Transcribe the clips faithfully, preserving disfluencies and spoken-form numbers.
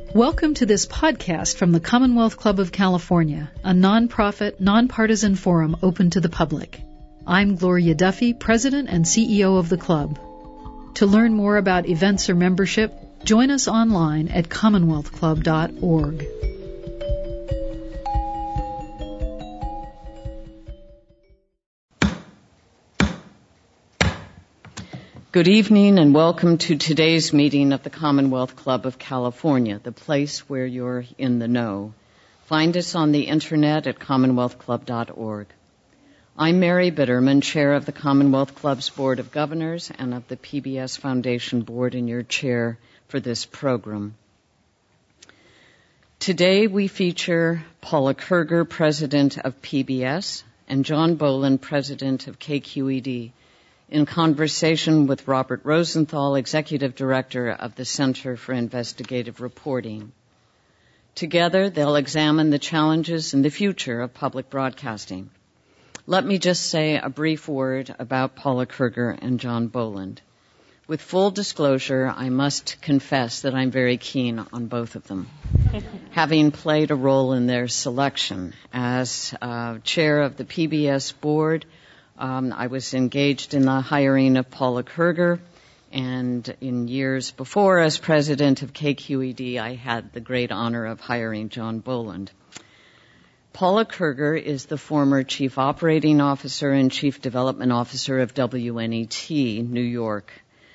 Welcome to this podcast from the Commonwealth Club of California, a nonprofit, nonpartisan forum open to the public. I'm Gloria Duffy, President and C E O of the club. To learn more about events or membership, join us online at commonwealth club dot org. Good evening and welcome to today's meeting of the Commonwealth Club of California, the place where you're in the know. Find us on the internet at commonwealth club dot org. I'm Mary Bitterman, Chair of the Commonwealth Club's Board of Governors and of the P B S Foundation Board, and your chair for this program. Today we feature Paula Kerger, President of P B S, and John Boland, President of K Q E D, in conversation with Robert Rosenthal, Executive Director of the Center for Investigative Reporting. Together, they'll examine the challenges and the future of public broadcasting. Let me just say a brief word about Paula Kerger and John Boland. With full disclosure, I must confess that I'm very keen on both of them, having played a role in their selection. As uh, chair of the P B S board, Um, I was engaged in the hiring of Paula Kerger, and in years before, as president of K Q E D, I had the great honor of hiring John Boland. Paula Kerger is the former chief operating officer and chief development officer of W N E T, New York.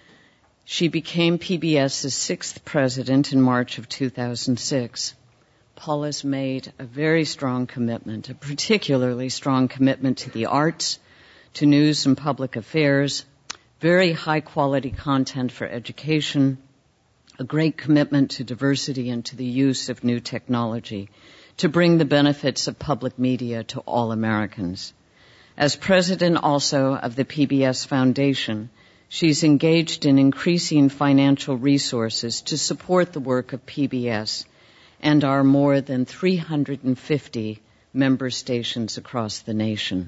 She became PBS's sixth president in March of two thousand six. Paula's made a very strong commitment, a particularly strong commitment to the arts, to news and public affairs, very high-quality content for education, a great commitment to diversity and to the use of new technology to bring the benefits of public media to all Americans. As president also of the P B S Foundation, she's engaged in increasing financial resources to support the work of P B S and our more than three hundred fifty member stations across the nation.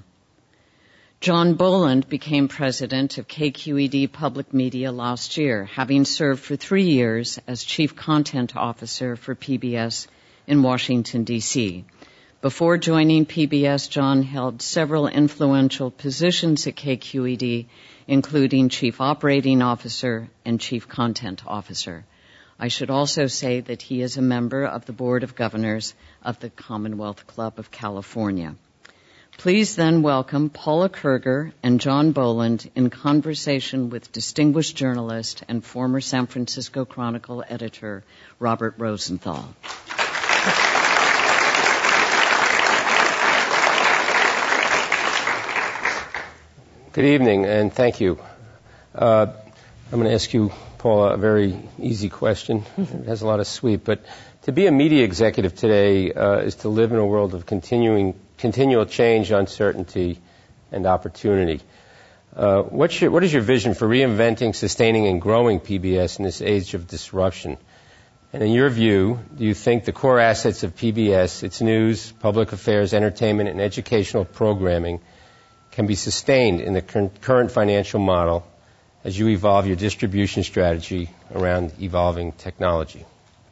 John Boland became president of K Q E D Public Media last year, having served for three years as chief content officer for P B S in Washington, D C Before joining P B S, John held several influential positions at K Q E D, including chief operating officer and chief content officer. I should also say that he is a member of the Board of Governors of the Commonwealth Club of California. Please then welcome Paula Kerger and John Boland in conversation with distinguished journalist and former San Francisco Chronicle editor Robert Rosenthal. Good evening, and thank you. Uh, I'm going to ask you, Paula, a very easy question. It has a lot of sweet, but to be a media executive today uh, is to live in a world of continuing continual change, uncertainty, and opportunity. Uh, what's your, what is your vision for reinventing, sustaining, and growing P B S in this age of disruption? And in your view, do you think the core assets of P B S, its news, public affairs, entertainment, and educational programming, can be sustained in the current financial model as you evolve your distribution strategy around evolving technology?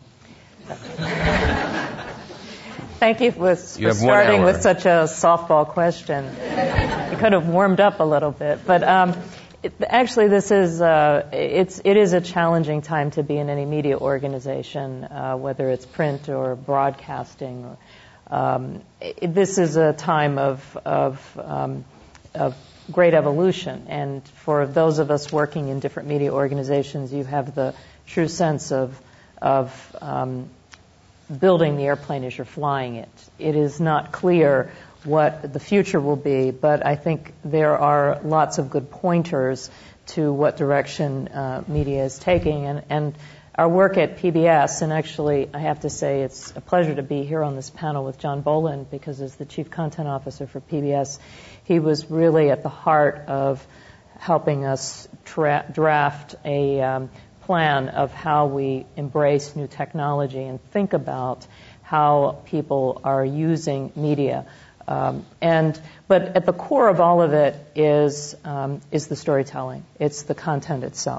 Thank you for, for starting with such a softball question. You could have warmed up a little bit, but um, it, actually, this is uh, it's it is a challenging time to be in any media organization, uh, whether it's print or broadcasting. Or, um, it, this is a time of of, um, of great evolution, and for those of us working in different media organizations, you have the true sense of of um, building the airplane as you're flying it. It is not clear what the future will be, but I think there are lots of good pointers to what direction uh, media is taking. And, and our work at P B S, and actually I have to say it's a pleasure to be here on this panel with John Boland, because as the Chief Content Officer for P B S, he was really at the heart of helping us tra- draft a um, plan of how we embrace new technology and think about how people are using media. Um, and but at the core of all of it is um, is the storytelling. It's the content itself.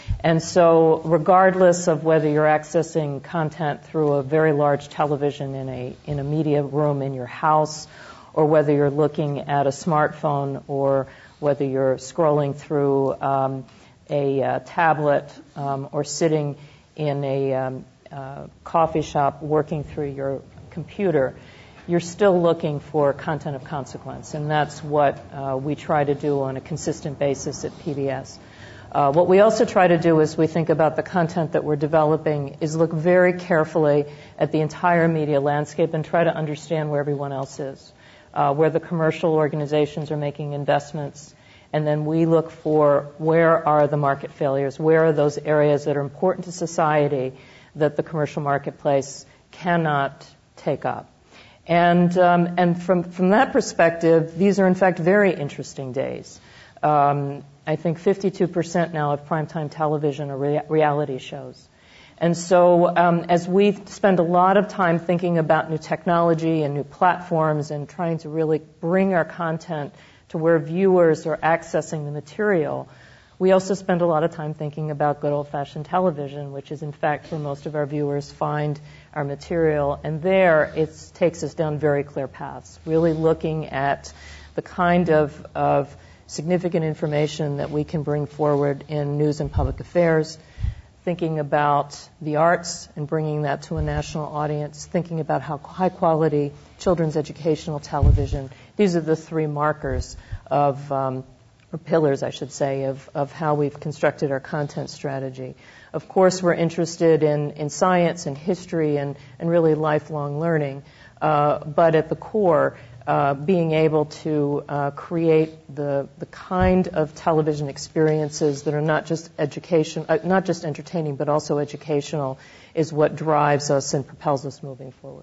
And so regardless of whether you're accessing content through a very large television in a in a media room in your house, or whether you're looking at a smartphone, or whether you're scrolling through um, a uh, tablet, um, or sitting in a um, uh, coffee shop working through your computer, you're still looking for content of consequence. And that's what uh, we try to do on a consistent basis at P B S. Uh, what we also try to do as we think about the content that we're developing is look very carefully at the entire media landscape and try to understand where everyone else is, uh, where the commercial organizations are making investments, and then we look for where are the market failures, where are those areas that are important to society that the commercial marketplace cannot take up. And um, and from from that perspective, these are in fact very interesting days. Um, I think fifty-two percent now of primetime television are rea- reality shows. And so um, as we spend a lot of time thinking about new technology and new platforms and trying to really bring our content to where viewers are accessing the material, we also spend a lot of time thinking about good old-fashioned television, which is in fact where most of our viewers find our material. And there it takes us down very clear paths, really looking at the kind of, of significant information that we can bring forward in news and public affairs, thinking about the arts and bringing that to a national audience, thinking about how high-quality children's educational television. These are the three markers of, um, or pillars, I should say, of, of how we've constructed our content strategy. Of course, we're interested in, in science and history and, and really lifelong learning, uh, but at the core, Uh, being able to uh, create the the kind of television experiences that are not just education, uh, not just entertaining, but also educational, is what drives us and propels us moving forward.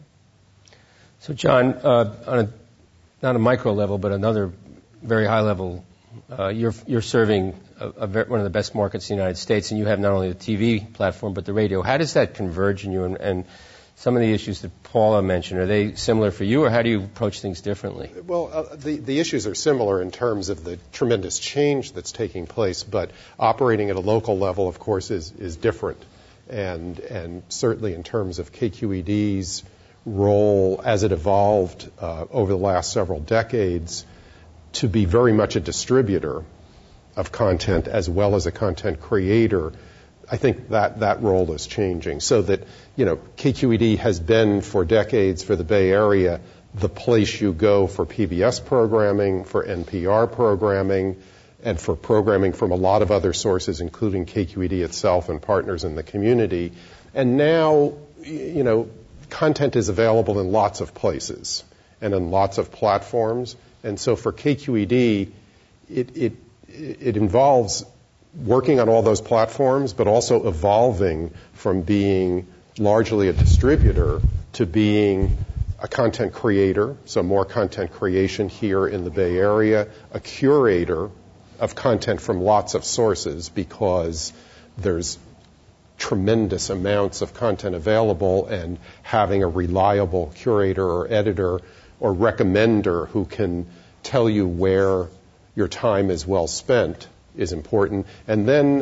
So, John, uh, on a, not a micro level, but another very high level, uh, you're you're serving a, a very, one of the best markets in the United States, and you have not only the T V platform but the radio. How does that converge in you? And, and some of the issues that Paula mentioned, are they similar for you, or how do you approach things differently? Well, uh, the, the issues are similar in terms of the tremendous change that's taking place, but operating at a local level, of course, is, is different. And, and certainly in terms of K Q E D's role as it evolved uh, over the last several decades to be very much a distributor of content as well as a content creator, I think that that role is changing, so that, you know, K Q E D has been for decades for the Bay Area the place you go for P B S programming, for N P R programming, and for programming from a lot of other sources, including K Q E D itself and partners in the community. And now, you know, content is available in lots of places and in lots of platforms. And so for K Q E D, it it it involves working on all those platforms, but also evolving from being largely a distributor to being a content creator, so more content creation here in the Bay Area, a curator of content from lots of sources because there's tremendous amounts of content available, and having a reliable curator or editor or recommender who can tell you where your time is well spent is important. And then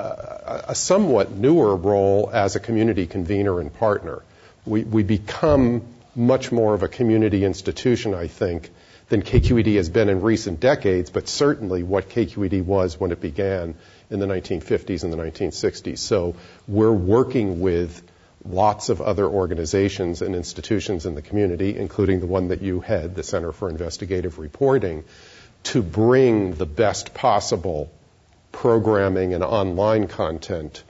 uh, a somewhat newer role as a community convener and partner. We, we become much more of a community institution, I think, than K Q E D has been in recent decades, but certainly what K Q E D was when it began in the nineteen fifties and the nineteen sixties. So we're working with lots of other organizations and institutions in the community, including the one that you head, the Center for Investigative Reporting, to bring the best possible programming and online content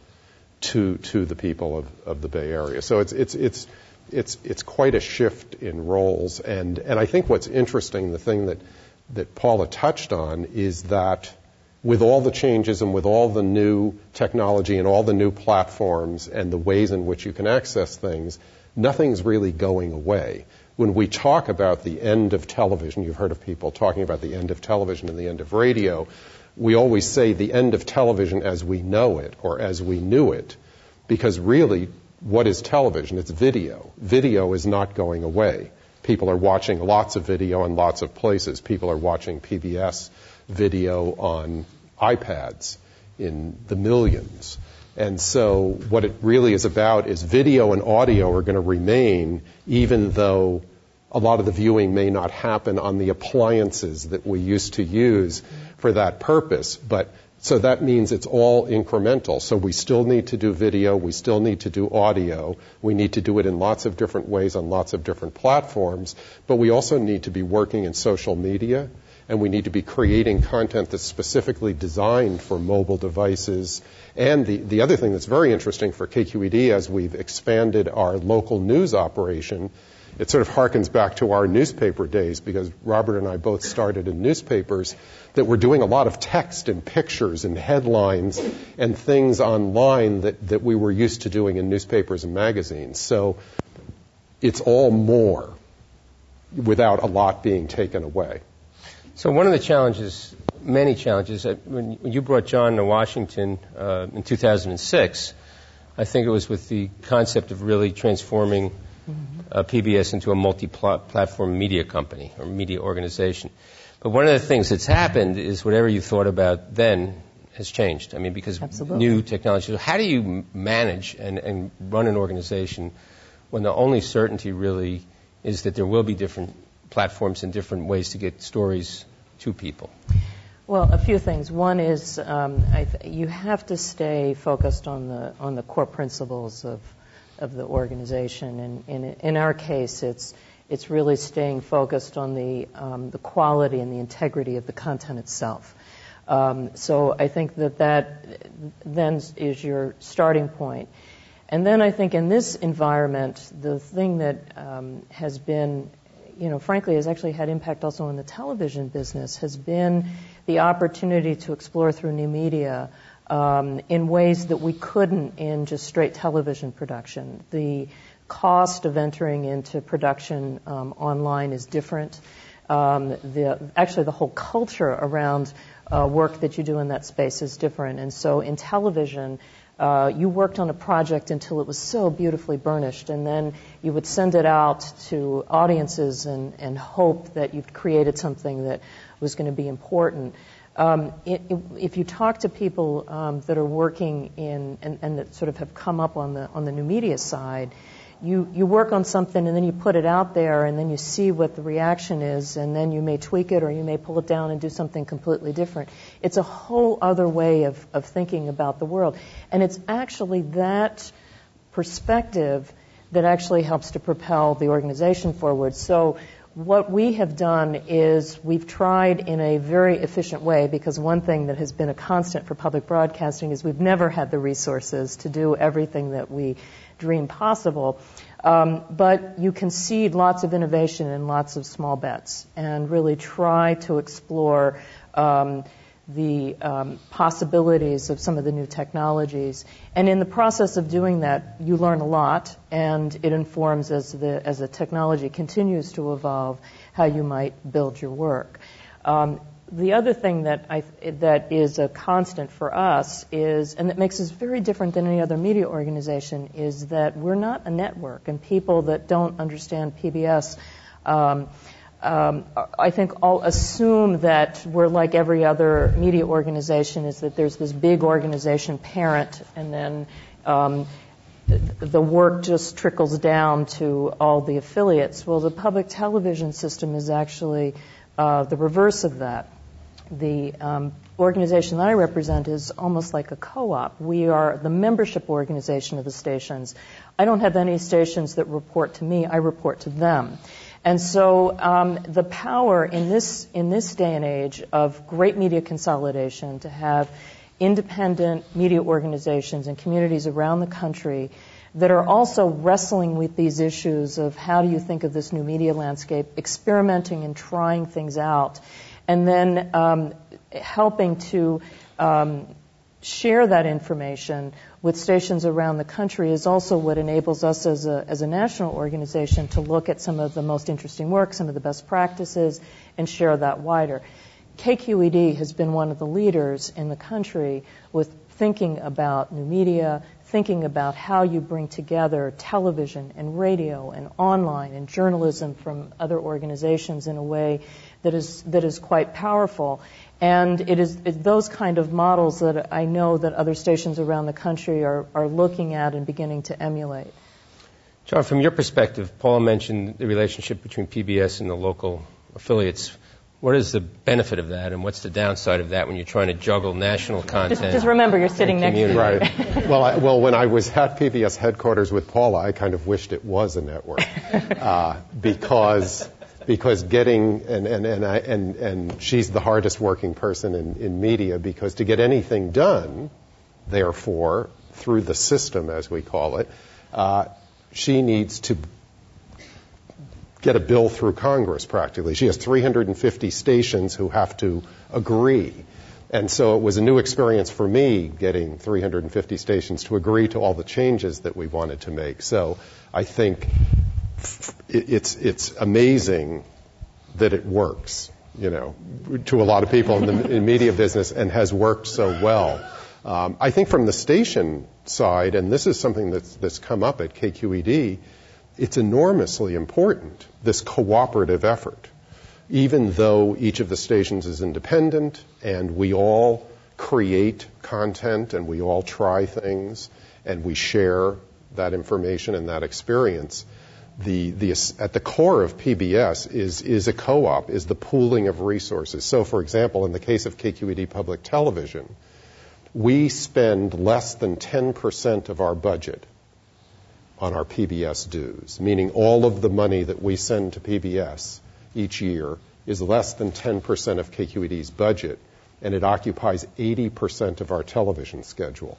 to to the people of, of the Bay Area. So it's it's it's it's it's quite a shift in roles, and and I think what's interesting, the thing that that Paula touched on, is that with all the changes and with all the new technology and all the new platforms and the ways in which you can access things, nothing's really going away. When we talk about the end of television, you've heard of people talking about the end of television and the end of radio, we always say the end of television as we know it or as we knew it, because really, what is television? It's video. Video is not going away. People are watching lots of video in lots of places. People are watching P B S video on iPads. in the millions. And so what it really is about is video and audio are going to remain, even though a lot of the viewing may not happen on the appliances that we used to use for that purpose. But so that means it's all incremental. So we still need to do video, we still need to do audio, we need to do it in lots of different ways on lots of different platforms, but we also need to be working in social media, and we need to be creating content that's specifically designed for mobile devices. And the, the other thing that's very interesting for K Q E D, as we've expanded our local news operation, it sort of harkens back to our newspaper days, because Robert and I both started in newspapers that were doing a lot of text and pictures and headlines and things online that, that we were used to doing in newspapers and magazines. So it's all more without a lot being taken away. So one of the challenges, many challenges, when you brought John to Washington uh, in two thousand six, I think it was with the concept of really transforming uh, P B S into a multi-platform media company or media organization. But one of the things that's happened is whatever you thought about then has changed. I mean, because Absolutely. New technology. So how do you manage and, and run an organization when the only certainty really is that there will be different platforms and different ways to get stories to people? Well, a few things. One is um, I th- you have to stay focused on the on the core principles of of the organization, and in in our case, it's it's really staying focused on the um, the quality and the integrity of the content itself. Um, so I think that that then is your starting point. And then I think in this environment, the thing that um, has been, you know, frankly, has actually had impact also in the television business, has been the opportunity to explore through new media um, in ways that we couldn't in just straight television production. The cost of entering into production um, online is different. Um, the, actually, the whole culture around uh, work that you do in that space is different. And so in television, Uh, you worked on a project until it was so beautifully burnished, and then you would send it out to audiences and, and hope that you'd created something that was going to be important. Um, it, it, if you talk to people um, that are working in and, and that sort of have come up on the on the new media side, you you work on something and then you put it out there and then you see what the reaction is, and then you may tweak it or you may pull it down and do something completely different. It's a whole other way of, of thinking about the world. And it's actually that perspective that actually helps to propel the organization forward. So what we have done is we've tried in a very efficient way, because one thing that has been a constant for public broadcasting is we've never had the resources to do everything that we dream possible. Um, but you concede lots of innovation and lots of small bets and really try to explore um, the um, possibilities of some of the new technologies. And in the process of doing that, you learn a lot, and it informs as the as the technology continues to evolve how you might build your work. Um, the other thing that I that is a constant for us is, and that makes us very different than any other media organization, is that we're not a network, and people that don't understand P B S um, Um, I think all assume that we're like every other media organization, is that there's this big organization parent, and then um, the work just trickles down to all the affiliates. Well, the public television system is actually uh, the reverse of that. The um, organization that I represent is almost like a co-op. We are the membership organization of the stations. I don't have any stations that report to me. I report to them. And so um, the power in this in this day and age of great media consolidation, to have independent media organizations and communities around the country that are also wrestling with these issues of how do you think of this new media landscape, experimenting and trying things out, and then um, helping to um, share that information with stations around the country is also what enables us as a as a national organization to look at some of the most interesting work, some of the best practices, and share that wider. K Q E D has been one of the leaders in the country with thinking about new media, thinking about how you bring together television and radio and online and journalism from other organizations in a way that is that is quite powerful. And it is it's those kind of models that I know that other stations around the country are, are looking at and beginning to emulate. John, from your perspective, Paula mentioned the relationship between P B S and the local affiliates. What is the benefit of that, and what's the downside of that when you're trying to juggle national content? Just, just remember, you're sitting next to me. Right. well, I, well, when I was at P B S headquarters with Paula, I kind of wished it was a network uh, because because getting and and and, I, and and she's the hardest working person in, in media, because to get anything done, therefore, through the system, as we call it, uh, she needs to get a bill through Congress practically. She has three hundred fifty stations who have to agree. And so it was a new experience for me getting three hundred fifty stations to agree to all the changes that we wanted to make. So I think it's it's amazing that it works, you know, to a lot of people in the in media business, and has worked so well. Um, I think from the station side, and this is something that's, that's come up at K Q E D, it's enormously important, this cooperative effort. Even though each of the stations is independent and we all create content and we all try things and we share that information and that experience, the, the, at the core of P B S is, is a co-op, is the pooling of resources. So, for example, in the case of K Q E D Public Television, we spend less than ten percent of our budget on our P B S dues, meaning all of the money that we send to P B S each year is less than ten percent of K Q E D's budget, and it occupies eighty percent of our television schedule.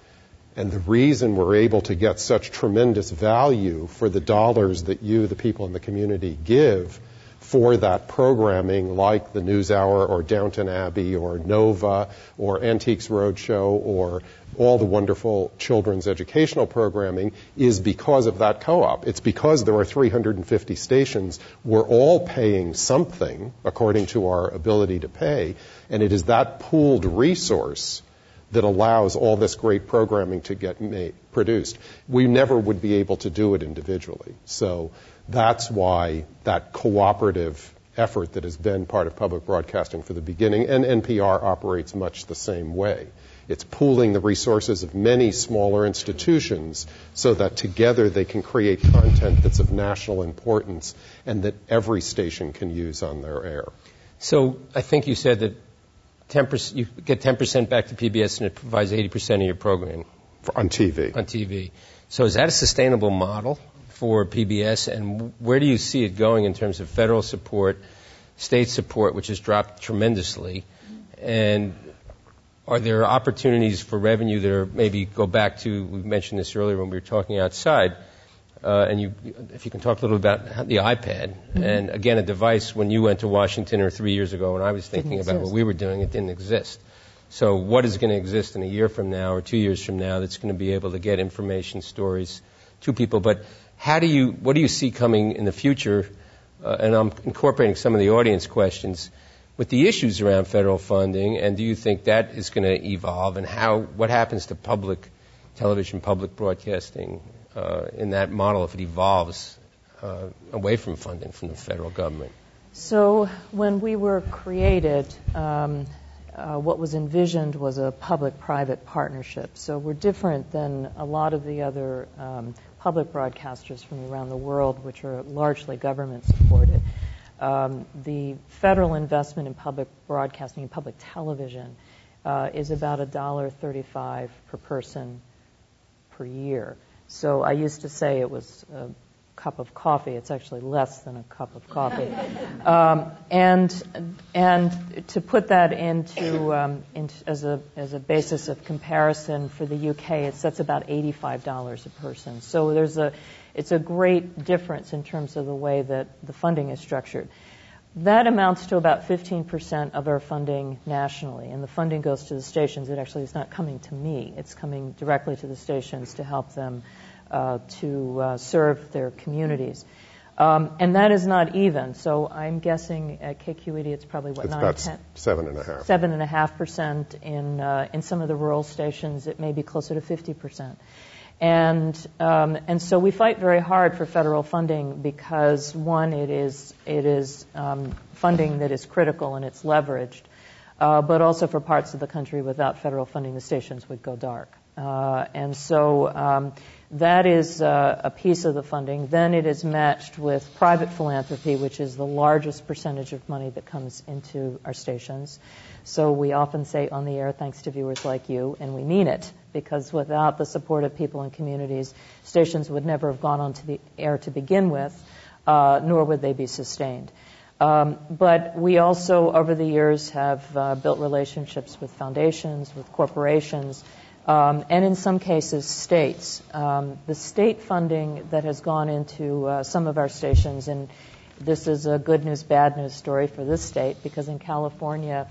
And the reason we're able to get such tremendous value for the dollars that you, the people in the community, give for that programming, like the NewsHour or Downton Abbey or Nova or Antiques Roadshow or all the wonderful children's educational programming, is because of that co-op. It's because there are three hundred fifty stations. We're all paying something according to our ability to pay, and it is that pooled resource that allows all this great programming to get made, produced. We never would be able to do it individually. So that's why that cooperative effort that has been part of public broadcasting for the beginning, and N P R operates much the same way. It's pooling the resources of many smaller institutions so that together they can create content that's of national importance and that every station can use on their air. So I think you said that ten percent, you get ten percent back to P B S and it provides eighty percent of your programming. For, on T V. On T V. So is that a sustainable model for P B S, and where do you see it going in terms of federal support, state support, which has dropped tremendously, and are there opportunities for revenue that are maybe go back to, we mentioned this earlier when we were talking outside, uh, and you, if you can talk a little about the iPad, mm-hmm. and again, a device when you went to Washington or three years ago when I was thinking didn't about exist. what we were doing, it didn't exist. So what is going to exist in a year from now or two years from now that's going to be able to get information, stories to people? But how do you, what do you see coming in the future? Uh, and I'm incorporating some of the audience questions with the issues around federal funding, and do you think that is going to evolve, and how, what happens to public television, public broadcasting uh, in that model if it evolves uh, away from funding from the federal government? So when we were created, um, uh, what was envisioned was a public-private partnership. So we're different than a lot of the other um, public broadcasters from around the world, which are largely government-supported. Um, the federal investment in public broadcasting and public television uh, is about one dollar thirty-five per person per year. So I used to say it was a cup of coffee. It's actually less than a cup of coffee. um, and and to put that into, um, into as a as a basis of comparison for the U K, it's that's about eighty-five dollars a person. So there's a It's a great difference in terms of the way that the funding is structured. That amounts to about fifteen percent of our funding nationally, and the funding goes to the stations. It actually is not coming to me. It's coming directly to the stations to help them uh, to uh, serve their communities. Um, and that is not even. So I'm guessing at K Q E D it's probably what it's nine, about ten, seven and a half. Seven and a half percent in uh, in some of the rural stations. It may be closer to fifty percent. And um, and so we fight very hard for federal funding because one, it is it is um, funding that is critical and it's leveraged, uh, but also for parts of the country without federal funding, the stations would go dark. Uh, and so um, that is uh, a piece of the funding. Then it is matched with private philanthropy, which is the largest percentage of money that comes into our stations. So we often say on the air, thanks to viewers like you, and we mean it, because without the support of people and communities, stations would never have gone onto the air to begin with, uh, nor would they be sustained. Um, but we also, over the years, have uh, built relationships with foundations, with corporations, Um, and in some cases, states. Um, the state funding that has gone into uh, some of our stations, and this is a good news, bad news story for this state, because in California,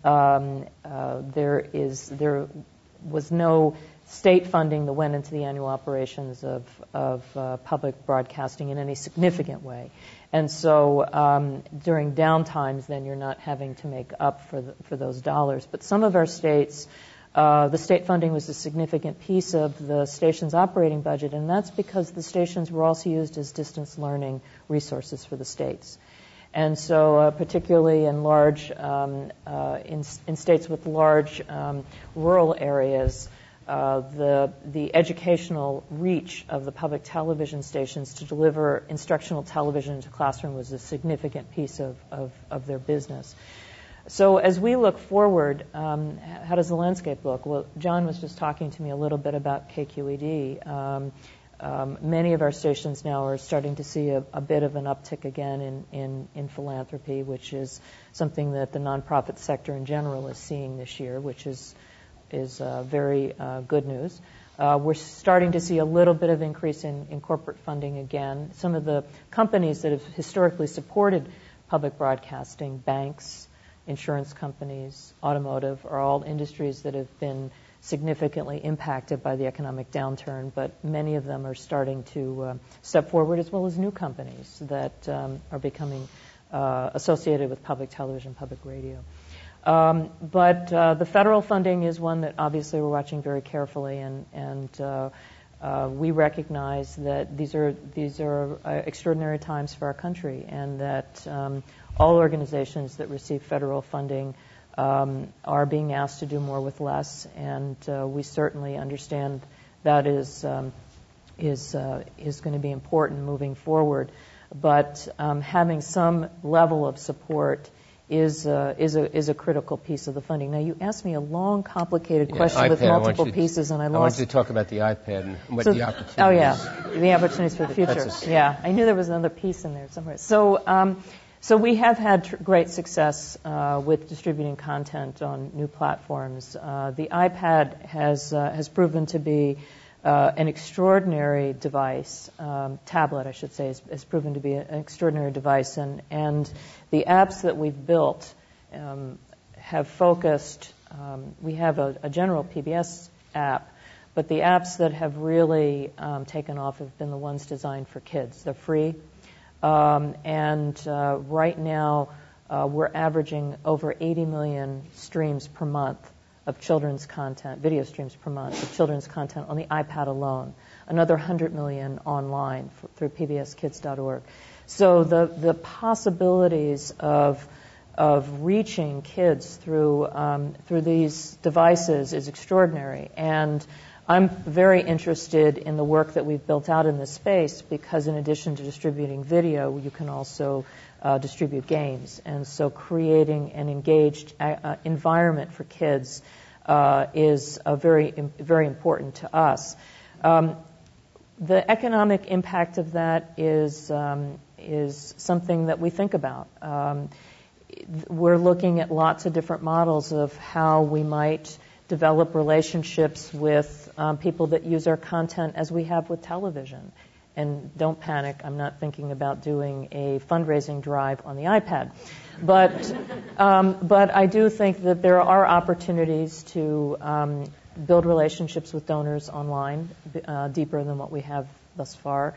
um, uh, there is there was no state funding that went into the annual operations of, of uh, public broadcasting in any significant way. And so um, during downtimes, then you're not having to make up for the, for those dollars. But some of our states, Uh, the state funding was a significant piece of the station's operating budget, and that's because the stations were also used as distance learning resources for the states. And so uh, particularly in large, um, uh, in, in states with large um, rural areas, uh, the, the educational reach of the public television stations to deliver instructional television to classroom was a significant piece of, of, of their business. So as we look forward, um, how does the landscape look? Well, John was just talking to me a little bit about K Q E D. Um, um, many of our stations now are starting to see a, a bit of an uptick again in, in, in philanthropy, which is something that the nonprofit sector in general is seeing this year, which is is uh, very uh, good news. Uh, we're starting to see a little bit of increase in, in corporate funding again. Some of the companies that have historically supported public broadcasting, banks, insurance companies, automotive, are all industries that have been significantly impacted by the economic downturn, but many of them are starting to uh, step forward, as well as new companies that um, are becoming uh, associated with public television, public radio. Um, but uh, the federal funding is one that obviously we're watching very carefully, and, and uh, uh, we recognize that these are these are uh, extraordinary times for our country, and that um, all organizations that receive federal funding um, are being asked to do more with less, and uh, we certainly understand that is um, is uh, is going to be important moving forward. But um, having some level of support is uh, is a is a critical piece of the funding. Now, you asked me a long, complicated yeah, question iPad, with multiple pieces, and I lost. I wanted to talk about the iPad and what so, the opportunities. Oh yeah, the opportunities for the future. A, yeah, I knew there was another piece in there somewhere. So. Um, So we have had tr- great success uh, with distributing content on new platforms. Uh, the iPad has uh, has proven to be uh, an extraordinary device. Um, tablet, I should say, has, has proven to be an extraordinary device, and and the apps that we've built um, have focused. Um, we have a, a general P B S app, but the apps that have really um, taken off have been the ones designed for kids. They're free. Um, and uh, right now, uh, we're averaging over eighty million streams per month of children's content, video streams per month of children's content on the iPad alone. Another one hundred million online for, through P B S kids dot org. So the the possibilities of of reaching kids through um, through these devices is extraordinary, and I'm very interested in the work that we've built out in this space, because in addition to distributing video, you can also uh, distribute games. And so creating an engaged uh, environment for kids uh, is a very, very important to us. Um, the economic impact of that is, um, is something that we think about. Um, we're looking at lots of different models of how we might develop relationships with um, people that use our content as we have with television. And don't panic, I'm not thinking about doing a fundraising drive on the iPad. But um, but I do think that there are opportunities to um, build relationships with donors online uh, deeper than what we have thus far.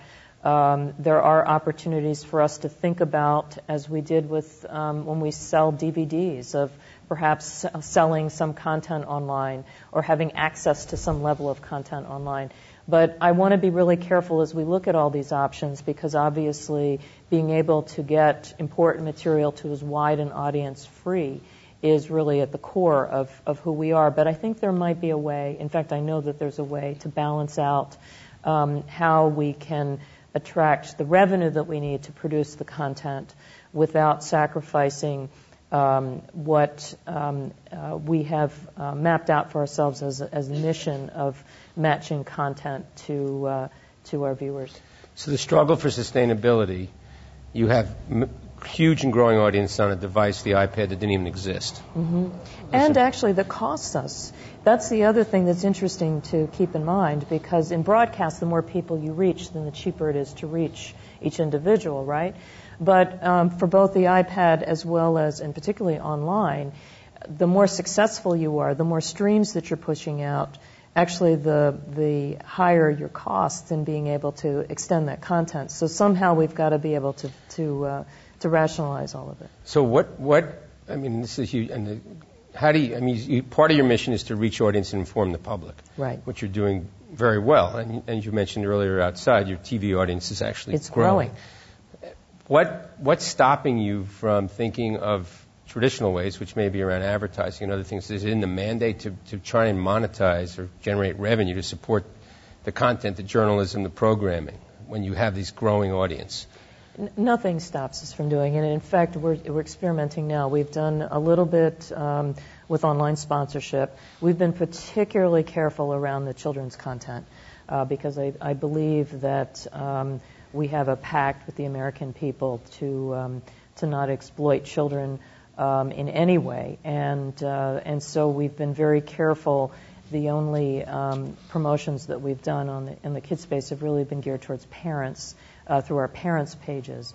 Um, there are opportunities for us to think about, as we did with um, when we sell D V Ds, of perhaps selling some content online or having access to some level of content online. But I want to be really careful as we look at all these options, because obviously being able to get important material to as wide an audience free is really at the core of, of who we are. But I think there might be a way, in fact, I know that there's a way to balance out um, how we can attract the revenue that we need to produce the content without sacrificing um, what um, uh, we have uh, mapped out for ourselves as a, as a mission of matching content to uh, to our viewers. So the struggle for sustainability, you have m- huge and growing audience on a device, the iPad, that didn't even exist. Mm-hmm. And actually that costs us. That's the other thing that's interesting to keep in mind, because in broadcast, the more people you reach, then the cheaper it is to reach each individual, right? But um, for both the iPad as well as, and particularly online, the more successful you are, the more streams that you're pushing out, actually the the higher your costs in being able to extend that content. So somehow we've got to be able to to uh, to rationalize all of it. So what what I mean, this is huge. And the, how do you? I mean, you, part of your mission is to reach audience and inform the public. Right. Which you're doing very well. And as you mentioned earlier, outside your T V audience is actually it's growing. growing. What what's stopping you from thinking of traditional ways, which may be around advertising and other things? Is it in the mandate to, to try and monetize or generate revenue to support the content, the journalism, the programming, when you have this growing audience? N- nothing stops us from doing it. And in fact, we're, we're experimenting now. We've done a little bit um, with online sponsorship. We've been particularly careful around the children's content uh, because I, I believe that um, we have a pact with the American people to um, to not exploit children Um, in any way, and uh, and so we've been very careful. The only um, promotions that we've done on the, in the kids space have really been geared towards parents uh, through our parents pages.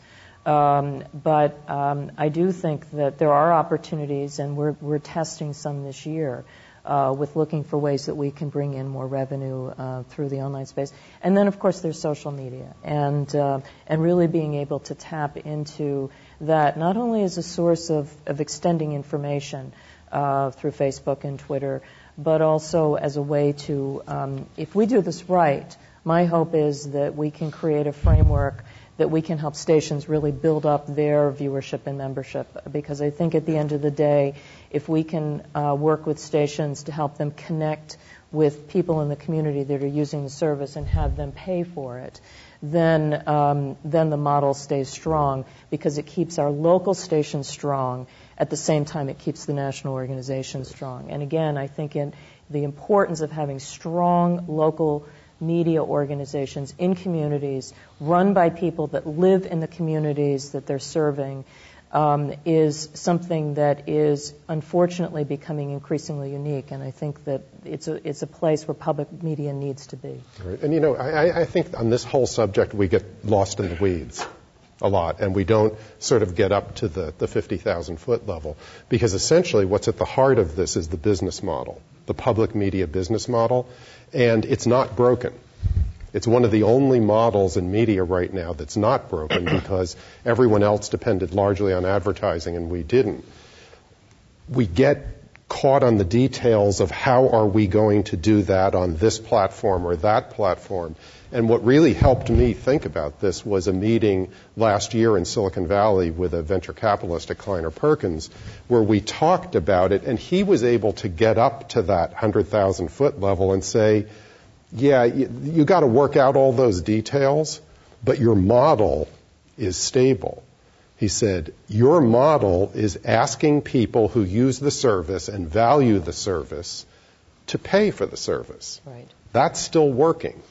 Um, but um, I do think that there are opportunities, and we're we're testing some this year uh, with looking for ways that we can bring in more revenue uh, through the online space. And then, of course, there's social media, and uh, and really being able to tap into that not only as a source of, of extending information uh, through Facebook and Twitter, but also as a way to, um, if we do this right, my hope is that we can create a framework that we can help stations really build up their viewership and membership. Because I think at the end of the day, if we can uh, work with stations to help them connect with people in the community that are using the service and have them pay for it, then um, then the model stays strong, because it keeps our local stations strong. At the same time, it keeps the national organization strong. And again, I think in the importance of having strong local media organizations in communities, run by people that live in the communities that they're serving, um, is something that is unfortunately becoming increasingly unique. And I think that it's a it's a place where public media needs to be. Right. And you know, I, I think on this whole subject we get lost in the weeds a lot, and we don't sort of get up to the, the fifty thousand foot level, because essentially what's at the heart of this is the business model, the public media business model, and it's not broken. It's one of the only models in media right now that's not broken, because everyone else depended largely on advertising and we didn't. We get caught on the details of how are we going to do that on this platform or that platform. And what really helped me think about this was a meeting last year in Silicon Valley with a venture capitalist at Kleiner Perkins, where we talked about it, and he was able to get up to that one hundred thousand foot level and say, yeah, you, you got to work out all those details, but your model is stable. He said, your model is asking people who use the service and value the service to pay for the service. Right. That's still working.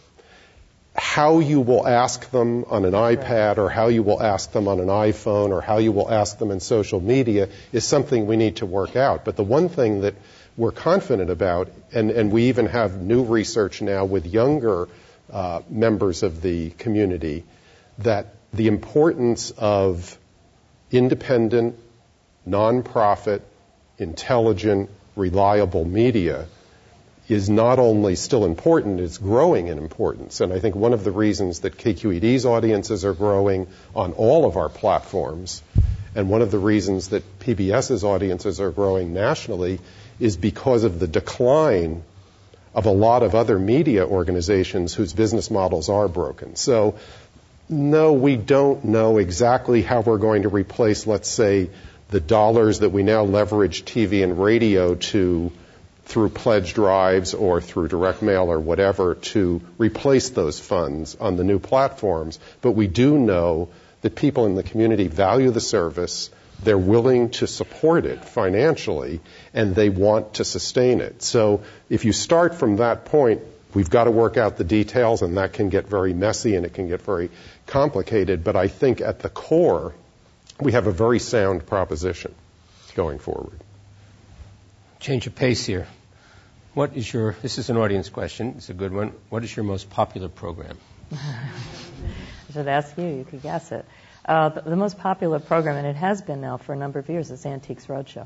How you will ask them on an iPad, or how you will ask them on an iPhone, or how you will ask them in social media is something we need to work out. But the one thing that we're confident about, and, and we even have new research now with younger uh, members of the community, that the importance of independent, nonprofit, intelligent, reliable media is not only still important, it's growing in importance. And I think one of the reasons that K Q E D's audiences are growing on all of our platforms, and one of the reasons that P B S's audiences are growing nationally, is because of the decline of a lot of other media organizations whose business models are broken. So, no, we don't know exactly how we're going to replace, let's say, the dollars that we now leverage T V and radio to through pledge drives or through direct mail or whatever to replace those funds on the new platforms. But we do know that people in the community value the service, they're willing to support it financially, and they want to sustain it. So if you start from that point, we've got to work out the details, and that can get very messy and it can get very complicated. But I think at the core, we have a very sound proposition going forward. Change of pace here. What is your, this is an audience question, it's a good one. What is your most popular program? I should ask you, you could guess it. Uh, the, the most popular program, and it has been now for a number of years, is Antiques Roadshow.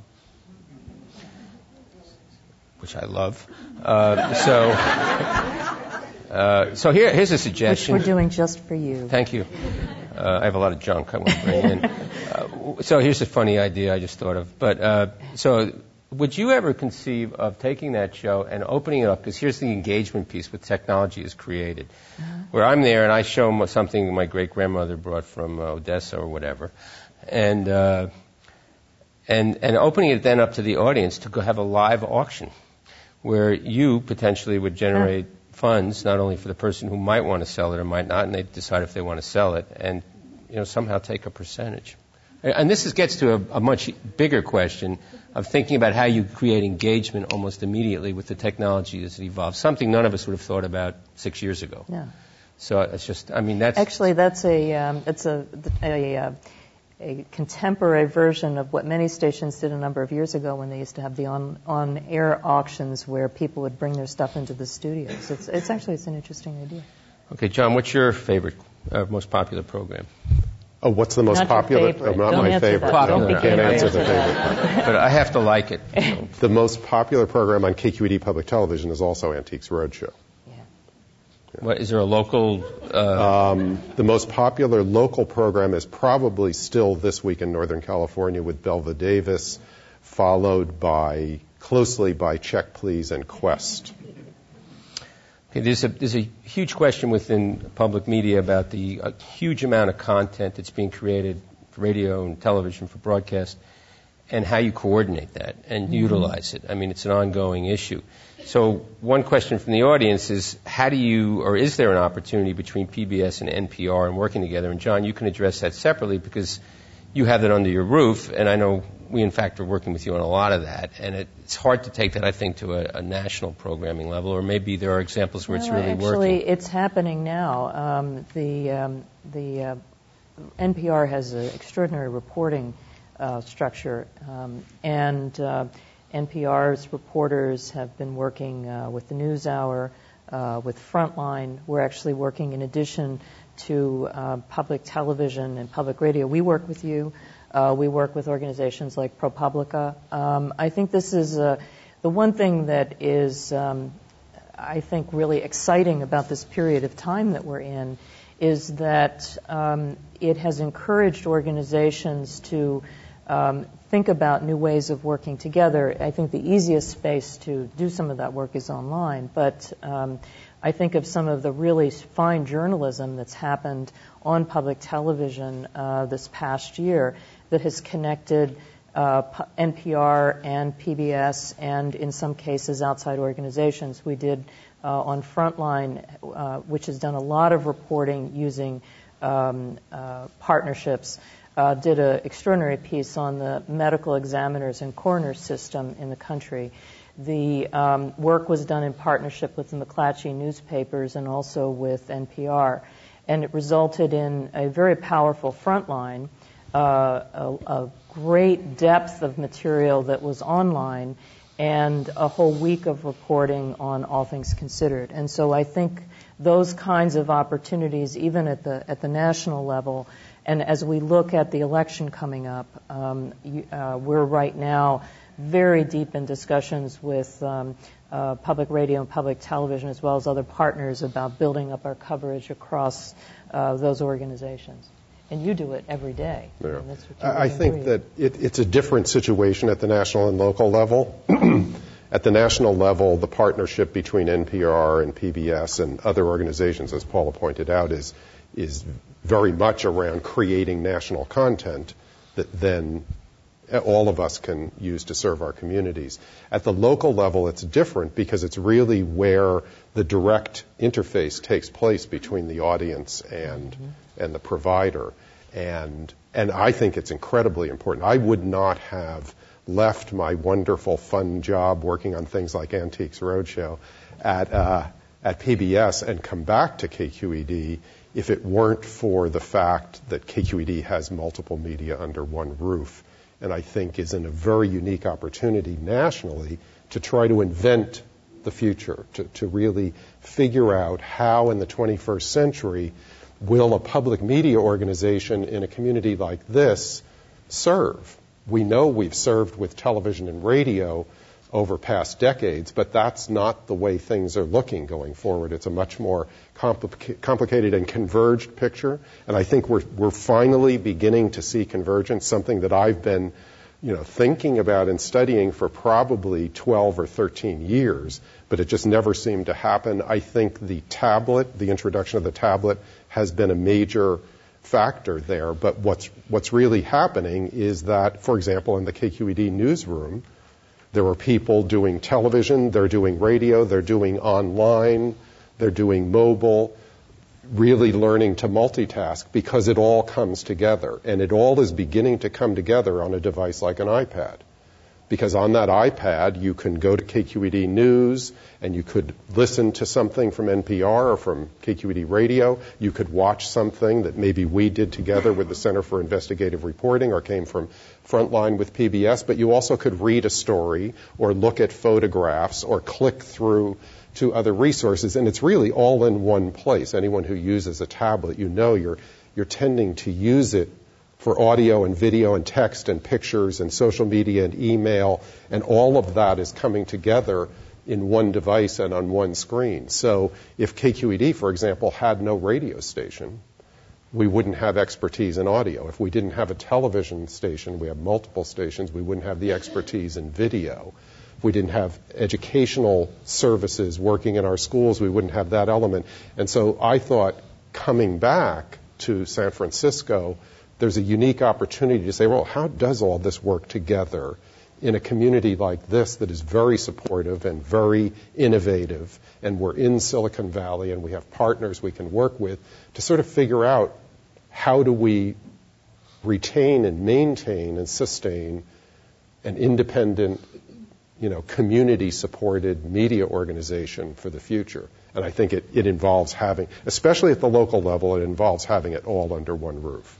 Which I love. Uh, so, uh, so here, here's a suggestion. Which we're doing just for you. Thank you. Uh, I have a lot of junk I want to bring in. Uh, so here's a funny idea I just thought of. But uh, so. Would you ever conceive of taking that show and opening it up? Because here's the engagement piece with technology is created. Uh-huh. Where I'm there and I show them something my great-grandmother brought from uh, Odessa or whatever. And, uh, and, and opening it then up to the audience to go have a live auction where you potentially would generate uh-huh. funds, not only for the person who might want to sell it or might not, and they decide if they want to sell it, and you know somehow take a percentage. And this is, gets to a, a much bigger question of thinking about how you create engagement almost immediately with the technology as it evolves, something none of us would have thought about six years ago. Yeah. So it's just, I mean, that's... Actually, that's a, um, it's a, a, a, a contemporary version of what many stations did a number of years ago when they used to have the on, on-air auctions where people would bring their stuff into the studios. It's, it's actually, it's an interesting idea. Okay, John, what's your favorite, uh, most popular program? Oh, what's the most not popular? Oh, not Don't my favorite. Popular. No, I can't answer the favorite. But I have to like it. So. The most popular program on K Q E D Public Television is also Antiques Roadshow. Yeah. What, is there a local? Uh... Um, the most popular local program is probably still This Week in Northern California with Belva Davis, followed by closely by Check Please and Quest. Okay, there's a there's a huge question within public media about the uh, huge amount of content that's being created for radio and television for broadcast, and how you coordinate that and mm-hmm. utilize it. I mean, it's an ongoing issue. So one question from the audience is, how do you, or is there an opportunity between P B S and N P R and working together? And John, you can address that separately because you have that under your roof, and I know we, in fact, are working with you on a lot of that. And it, it's hard to take that, I think, to a, a national programming level, or maybe there are examples where well, it's really actually, working. Actually, it's happening now. Um, the um, the uh, N P R has an extraordinary reporting uh, structure, um, and uh, N P R's reporters have been working uh, with the NewsHour, uh, with Frontline. We're actually working in addition to uh, public television and public radio. We work with you. Uh, we work with organizations like ProPublica. Um, I think this is uh, the one thing that is, um, I think, really exciting about this period of time that we're in is that um, it has encouraged organizations to um, think about new ways of working together. I think the easiest space to do some of that work is online, but um, I think of some of the really fine journalism that's happened on public television uh, this past year that has connected uh, N P R and P B S and, in some cases, outside organizations. We did uh, on Frontline, uh, which has done a lot of reporting using um, uh, partnerships, uh, did an extraordinary piece on the medical examiners and coroners system in the country. The um, work was done in partnership with the McClatchy newspapers and also with N P R, and it resulted in a very powerful Frontline, uh, a, a great depth of material that was online, and a whole week of reporting on All Things Considered. And so I think those kinds of opportunities, even at the at the national level, and as we look at the election coming up, um, you, uh, we're right now very deep in discussions with um, uh, public radio and public television, as well as other partners, about building up our coverage across uh, those organizations. And you do it every day. Yeah. I, mean, that's what I think breathe. that it, it's a different situation at the national and local level. At the national level, the partnership between N P R and P B S and other organizations, as Paula pointed out, is is very much around creating national content that then all of us can use to serve our communities. At the local level, it's different because it's really where the direct interface takes place between the audience and mm-hmm. and the provider. And and I think it's incredibly important. I would not have left my wonderful, fun job working on things like Antiques Roadshow at uh, at P B S and come back to K Q E D if it weren't for the fact that K Q E D has multiple media under one roof, and I think is in a very unique opportunity nationally to try to invent the future, to, to really figure out how in the twenty-first century will a public media organization in a community like this serve. We know we've served with television and radio over past decades, but that's not the way things are looking going forward. It's a much more complica- complicated and converged picture, and I think we're we're finally beginning to see convergence, something that I've been, you know, thinking about and studying for probably twelve or thirteen years, but it just never seemed to happen. I think the tablet, the introduction of the tablet, has been a major factor there, but what's what's really happening is that, for example, in the K Q E D newsroom, there are people doing television, they're doing radio, they're doing online, they're doing mobile, really learning to multitask because it all comes together, and it all is beginning to come together on a device like an iPad. Because on that iPad, you can go to K Q E D News, and you could listen to something from N P R or from K Q E D Radio. You could watch something that maybe we did together with the Center for Investigative Reporting or came from Frontline with P B S, but you also could read a story or look at photographs or click through to other resources, and it's really all in one place. Anyone who uses a tablet, you know you're you're tending to use it for audio and video and text and pictures and social media and email, and all of that is coming together in one device and on one screen. So if K Q E D, for example, had no radio station, we wouldn't have expertise in audio. If we didn't have a television station, we have multiple stations, we wouldn't have the expertise in video. If we didn't have educational services working in our schools, we wouldn't have that element. And so I thought coming back to San Francisco, there's a unique opportunity to say, well, how does all this work together in a community like this that is very supportive and very innovative, and we're in Silicon Valley and we have partners we can work with to sort of figure out how do we retain and maintain and sustain an independent, you know, community-supported media organization for the future. And I think it, it involves having, especially at the local level, it involves having it all under one roof.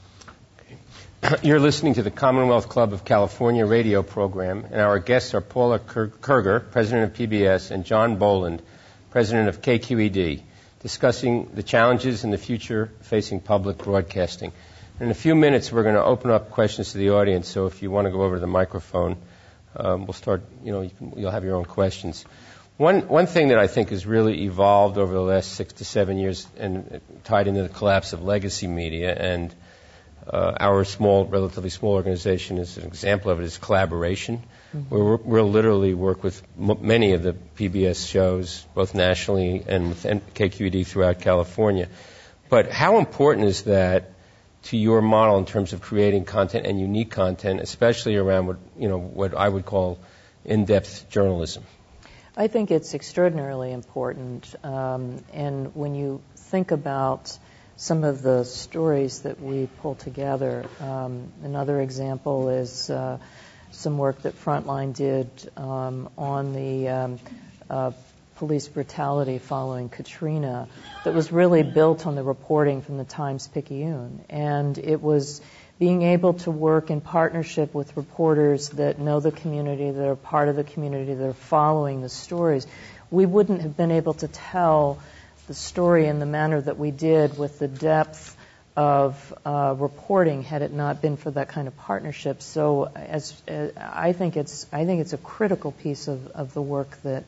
You're listening to the Commonwealth Club of California radio program, and our guests are Paula Kerger, president of P B S, and John Boland, president of K Q E D, discussing the challenges and the future facing public broadcasting. In a few minutes, we're going to open up questions to the audience, so if you want to go over to the microphone, um, we'll start, you know, you can, you'll have your own questions. One, one thing that I think has really evolved over the last six to seven years and tied into the collapse of legacy media, and Uh, our small, relatively small organization is an example of it, is collaboration. Mm-hmm. We're, we'll literally work with m- many of the P B S shows, both nationally and with K Q E D throughout California. But how important is that to your model in terms of creating content and unique content, especially around what, you know, what I would call in-depth journalism? I think it's extraordinarily important. Um, and when you think about some of the stories that we pull together. Um, another example is uh, some work that Frontline did um, on the um, uh, police brutality following Katrina that was really built on the reporting from the Times-Picayune. And it was being able to work in partnership with reporters that know the community, that are part of the community, that are following the stories. We wouldn't have been able to tell the story in the manner that we did with the depth of uh, reporting had it not been for that kind of partnership. So as, as I think it's I think it's a critical piece of, of the work that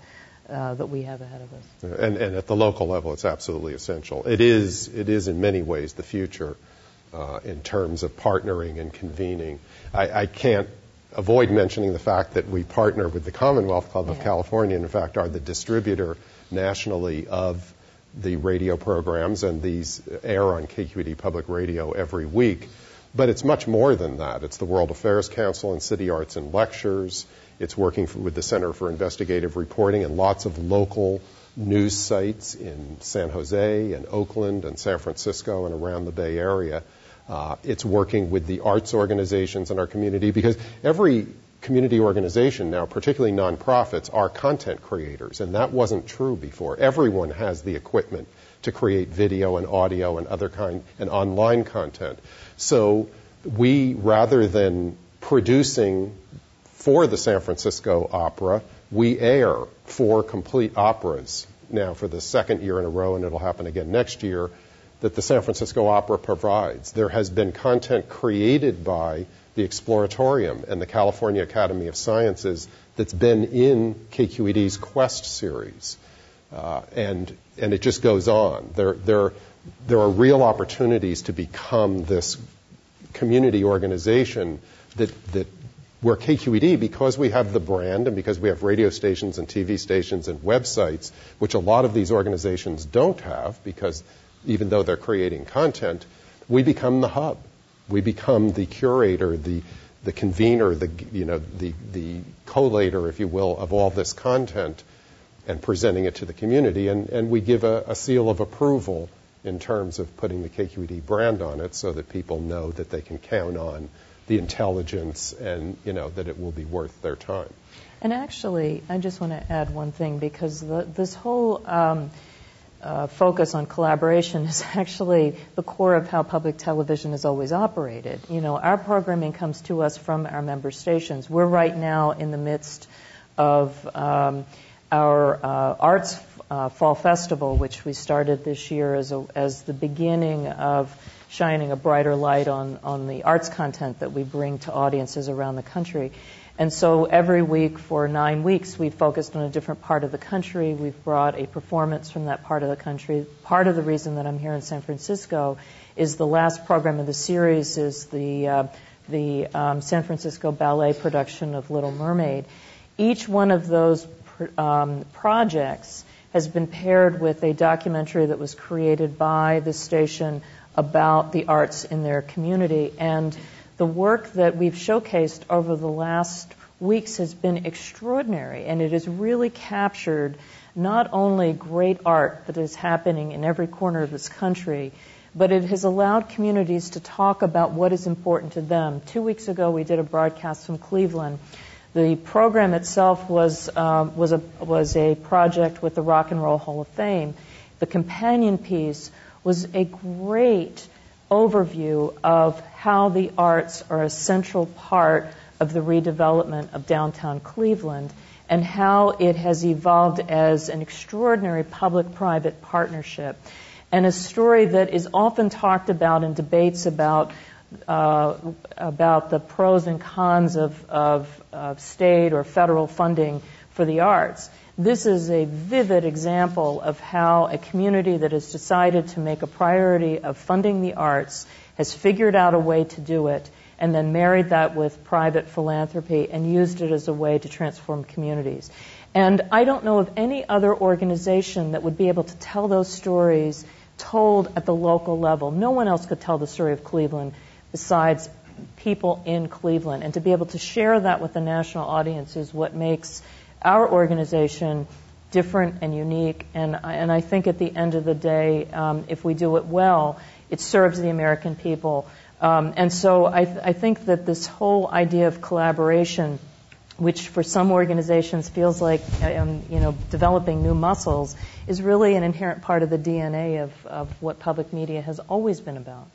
uh, that we have ahead of us. And, and at the local level, it's absolutely essential. It is, it is in many ways the future uh, in terms of partnering and convening. I, I can't avoid mentioning the fact that we partner with the Commonwealth Club of yeah. California, and in fact are the distributor nationally of the radio programs, and these air on K Q E D Public Radio every week. But it's much more than that. It's the World Affairs Council and City Arts and Lectures. It's working for, with the Center for Investigative Reporting and lots of local news sites in San Jose and Oakland and San Francisco and around the Bay Area. Uh, it's working with the arts organizations in our community, because every community organization now, particularly nonprofits, are content creators, and that wasn't true before. Everyone has the equipment to create video and audio and other kind and online content. So we, rather than producing for the San Francisco Opera, we air four complete operas now for the second year in a row, and it'll happen again next year, that the San Francisco Opera provides. There has been content created by the Exploratorium and the California Academy of Sciences that's been in K Q E D's Quest series. Uh, and and it just goes on. There, there, there are real opportunities to become this community organization that, that where K Q E D, because we have the brand and because we have radio stations and T V stations and websites, which a lot of these organizations don't have, because even though they're creating content, we become the hub. We become the curator, the the convener, the you know the the collator, if you will, of all this content, and presenting it to the community, and, and we give a, a seal of approval in terms of putting the K Q E D brand on it, so that people know that they can count on the intelligence and you know that it will be worth their time. And actually, I just want to add one thing, because the, this whole um, Uh, focus on collaboration is actually the core of how public television has always operated. You know, our programming comes to us from our member stations. We're right now in the midst of um, our uh, Arts uh, Fall Festival, which we started this year as, a, as the beginning of shining a brighter light on, on the arts content that we bring to audiences around the country. And so every week for nine weeks, we've focused on a different part of the country. We've brought a performance from that part of the country. Part of the reason that I'm here in San Francisco is the last program of the series is the uh, the um, San Francisco Ballet production of Little Mermaid. Each one of those pr- um, projects has been paired with a documentary that was created by the station about the arts in their community. And the work that we've showcased over the last weeks has been extraordinary, and it has really captured not only great art that is happening in every corner of this country, but it has allowed communities to talk about what is important to them. Two weeks ago, we did a broadcast from Cleveland. The program itself was um, was a was a project with the Rock and Roll Hall of Fame. The companion piece was a great overview of how the arts are a central part of the redevelopment of downtown Cleveland, and how it has evolved as an extraordinary public-private partnership, and a story that is often talked about in debates about uh, about the pros and cons of, of, of state or federal funding for the arts. This is a vivid example of how a community that has decided to make a priority of funding the arts has figured out a way to do it, and then married that with private philanthropy and used it as a way to transform communities. And I don't know of any other organization that would be able to tell those stories told at the local level. No one else could tell the story of Cleveland besides people in Cleveland. And to be able to share that with the national audience is what makes our organization different and unique. And, and I think at the end of the day, um, if we do it well, it serves the American people. Um, and so I, th- I think that this whole idea of collaboration, which for some organizations feels like um, you know developing new muscles, is really an inherent part of the D N A of, of what public media has always been about.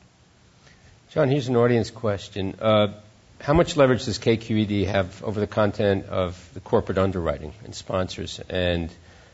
John, here's an audience question. Uh, how much leverage does K Q E D have over the content of the corporate underwriting and sponsors? And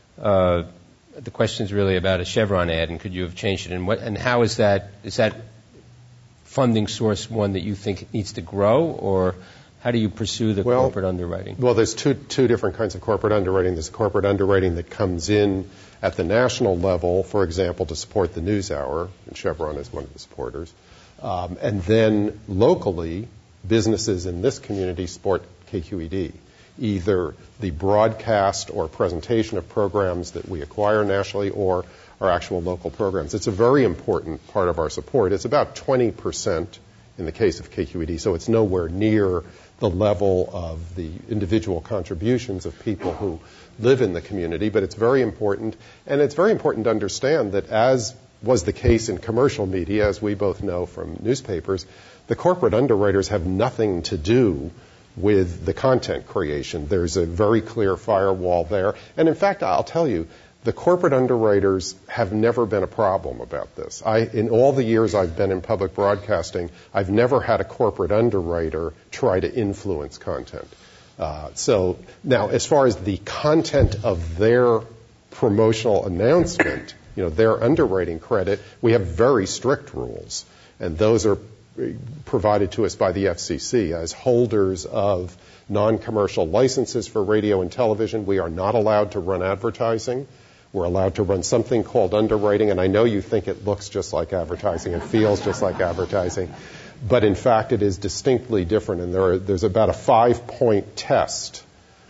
uh, the question is really about a Chevron ad, and could you have changed it? And what? And how is that? Is that funding source one that you think needs to grow, or How do you pursue the well, corporate underwriting? Well, there's two two different kinds of corporate underwriting. There's corporate underwriting that comes in at the national level, for example, to support the NewsHour, and Chevron is one of the supporters. Um, and then locally, businesses in this community support K Q E D, either the broadcast or presentation of programs that we acquire nationally or our actual local programs. It's a very important part of our support. It's about twenty percent in the case of K Q E D, so it's nowhere near the level of the individual contributions of people who live in the community, but it's very important. And it's very important to understand that, as was the case in commercial media, as we both know from newspapers, the corporate underwriters have nothing to do with the content creation. There's a very clear firewall there. And in fact, I'll tell you, the corporate underwriters have never been a problem about this. I, in all the years I've been in public broadcasting, I've never had a corporate underwriter try to influence content. Uh, so now, as far as the content of their promotional announcement, you know, their underwriting credit, we have very strict rules, and those are provided to us by the F C C as holders of non-commercial licenses for radio and television. We are not allowed to run advertising. We're allowed to run something called underwriting, and I know you think it looks just like advertising and feels just like advertising, but in fact it is distinctly different, and there are, there's about a five-point test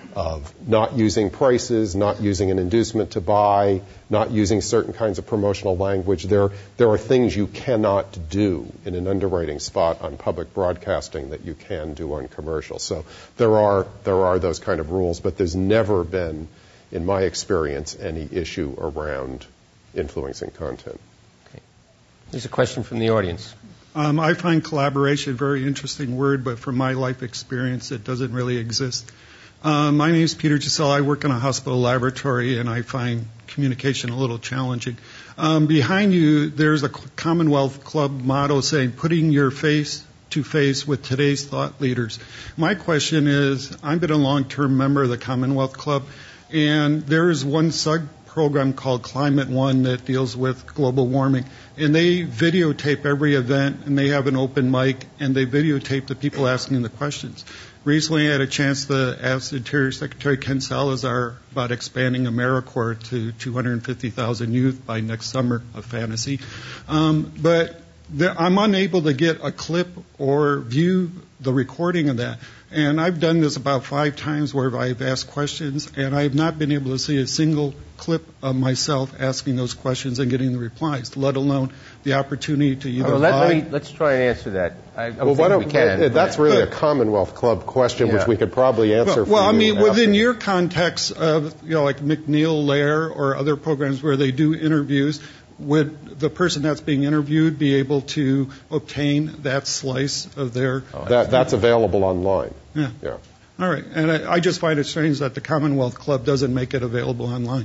of not using prices, not using an inducement to buy, not using certain kinds of promotional language. There, there are things you cannot do in an underwriting spot on public broadcasting that you can do on commercial. So there are, there are those kind of rules, but there's never been, in my experience, any issue around influencing content. Okay. There's a question from the audience. Um, I find collaboration a very interesting word, but from my life experience, it doesn't really exist. Um, my name is Peter Giselle. I work in a hospital laboratory, and I find communication a little challenging. Um, behind you, there's a Commonwealth Club motto saying, putting your face to face with today's thought leaders. My question is, I've been a long-term member of the Commonwealth Club, and there is one sub-program called Climate One that deals with global warming. And they videotape every event, and they have an open mic, and they videotape the people asking the questions. Recently, I had a chance to ask Interior Secretary Ken Salazar about expanding AmeriCorps to two hundred fifty thousand youth by next summer, a fantasy. Um, but the, I'm unable to get a clip or view the recording of that. And I've done this about five times where I've asked questions, and I have not been able to see a single clip of myself asking those questions and getting the replies, let alone the opportunity to either oh, let, buy. Let me, let's try and answer that. I, I well, think we can. That's really a Commonwealth Club question, yeah. which we could probably answer. Well, well for I mean, you within after. your context of, you know, like McNeil Lair or other programs where they do interviews, would the person that's being interviewed be able to obtain that slice of their... Oh, that, that's available online. Yeah. Yeah. All right. And I, I just find it strange that the Commonwealth Club doesn't make it available online.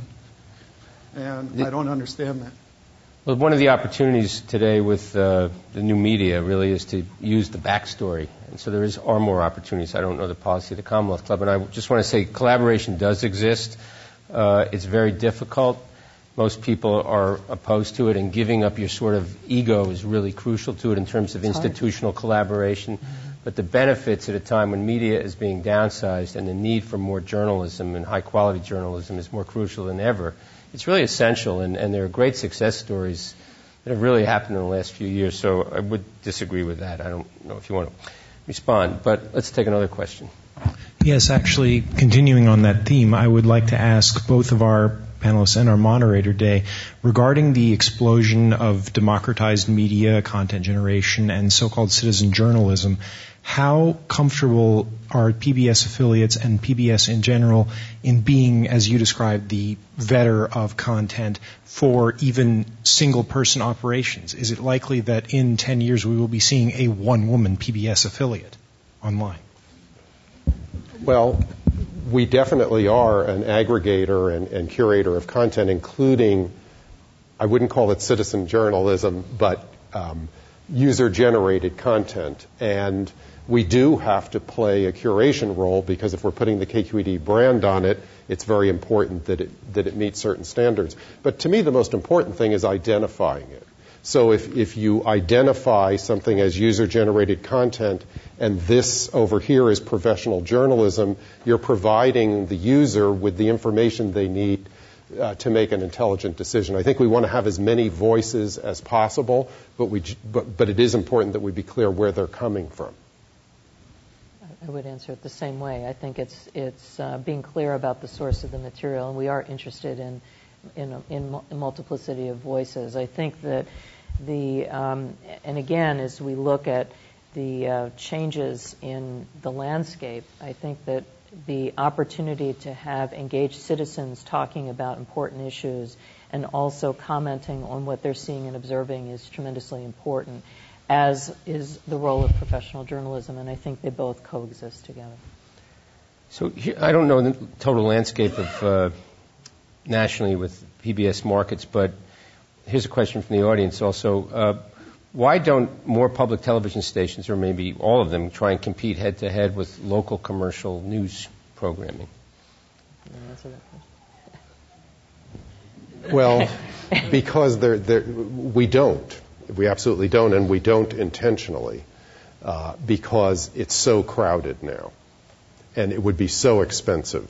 And the, I don't understand that. Well, one of the opportunities today with uh, the new media really is to use the backstory. And so there is, are more opportunities. I don't know the policy of the Commonwealth Club. And I just want to say collaboration does exist. Uh, it's very difficult. Most people are opposed to it, and giving up your sort of ego is really crucial to it in terms of institutional collaboration. Mm-hmm. But the benefits at a time when media is being downsized and the need for more journalism and high-quality journalism is more crucial than ever, it's really essential, and, and there are great success stories that have really happened in the last few years. So I would disagree with that. I don't know if you want to respond, but let's take another question. Yes, actually, continuing on that theme, I would like to ask both of our panelists and our moderator today regarding the explosion of democratized media, content generation, and so-called citizen journalism. How comfortable are P B S affiliates and P B S in general in being, as you described, the vetter of content for even single-person operations? Is it likely that in ten years we will be seeing a one-woman P B S affiliate online? Well, we definitely are an aggregator and, and curator of content, including, I wouldn't call it citizen journalism, but um, user-generated content. And we do have to play a curation role because if we're putting the K Q E D brand on it, it's very important that it, that it meets certain standards. But to me, the most important thing is identifying it. So if, if you identify something as user-generated content and this over here is professional journalism, you're providing the user with the information they need uh, to make an intelligent decision. I think we want to have as many voices as possible, but, we, but, but it is important that we be clear where they're coming from. I would answer it the same way. I think it's it's uh, being clear about the source of the material, and we are interested in in, in, in multiplicity of voices. I think that the um, and again, as we look at the uh, changes in the landscape, I think that the opportunity to have engaged citizens talking about important issues and also commenting on what they're seeing and observing is tremendously important, as is the role of professional journalism, and I think they both coexist together. So here, I don't know the total landscape of uh, nationally with P B S markets, but here's a question from the audience also. Uh, why don't more public television stations, or maybe all of them, try and compete head-to-head with local commercial news programming? Can you answer that question? Well, because they're, they're, we don't. We absolutely don't, and we don't intentionally, uh, because it's so crowded now, and it would be so expensive,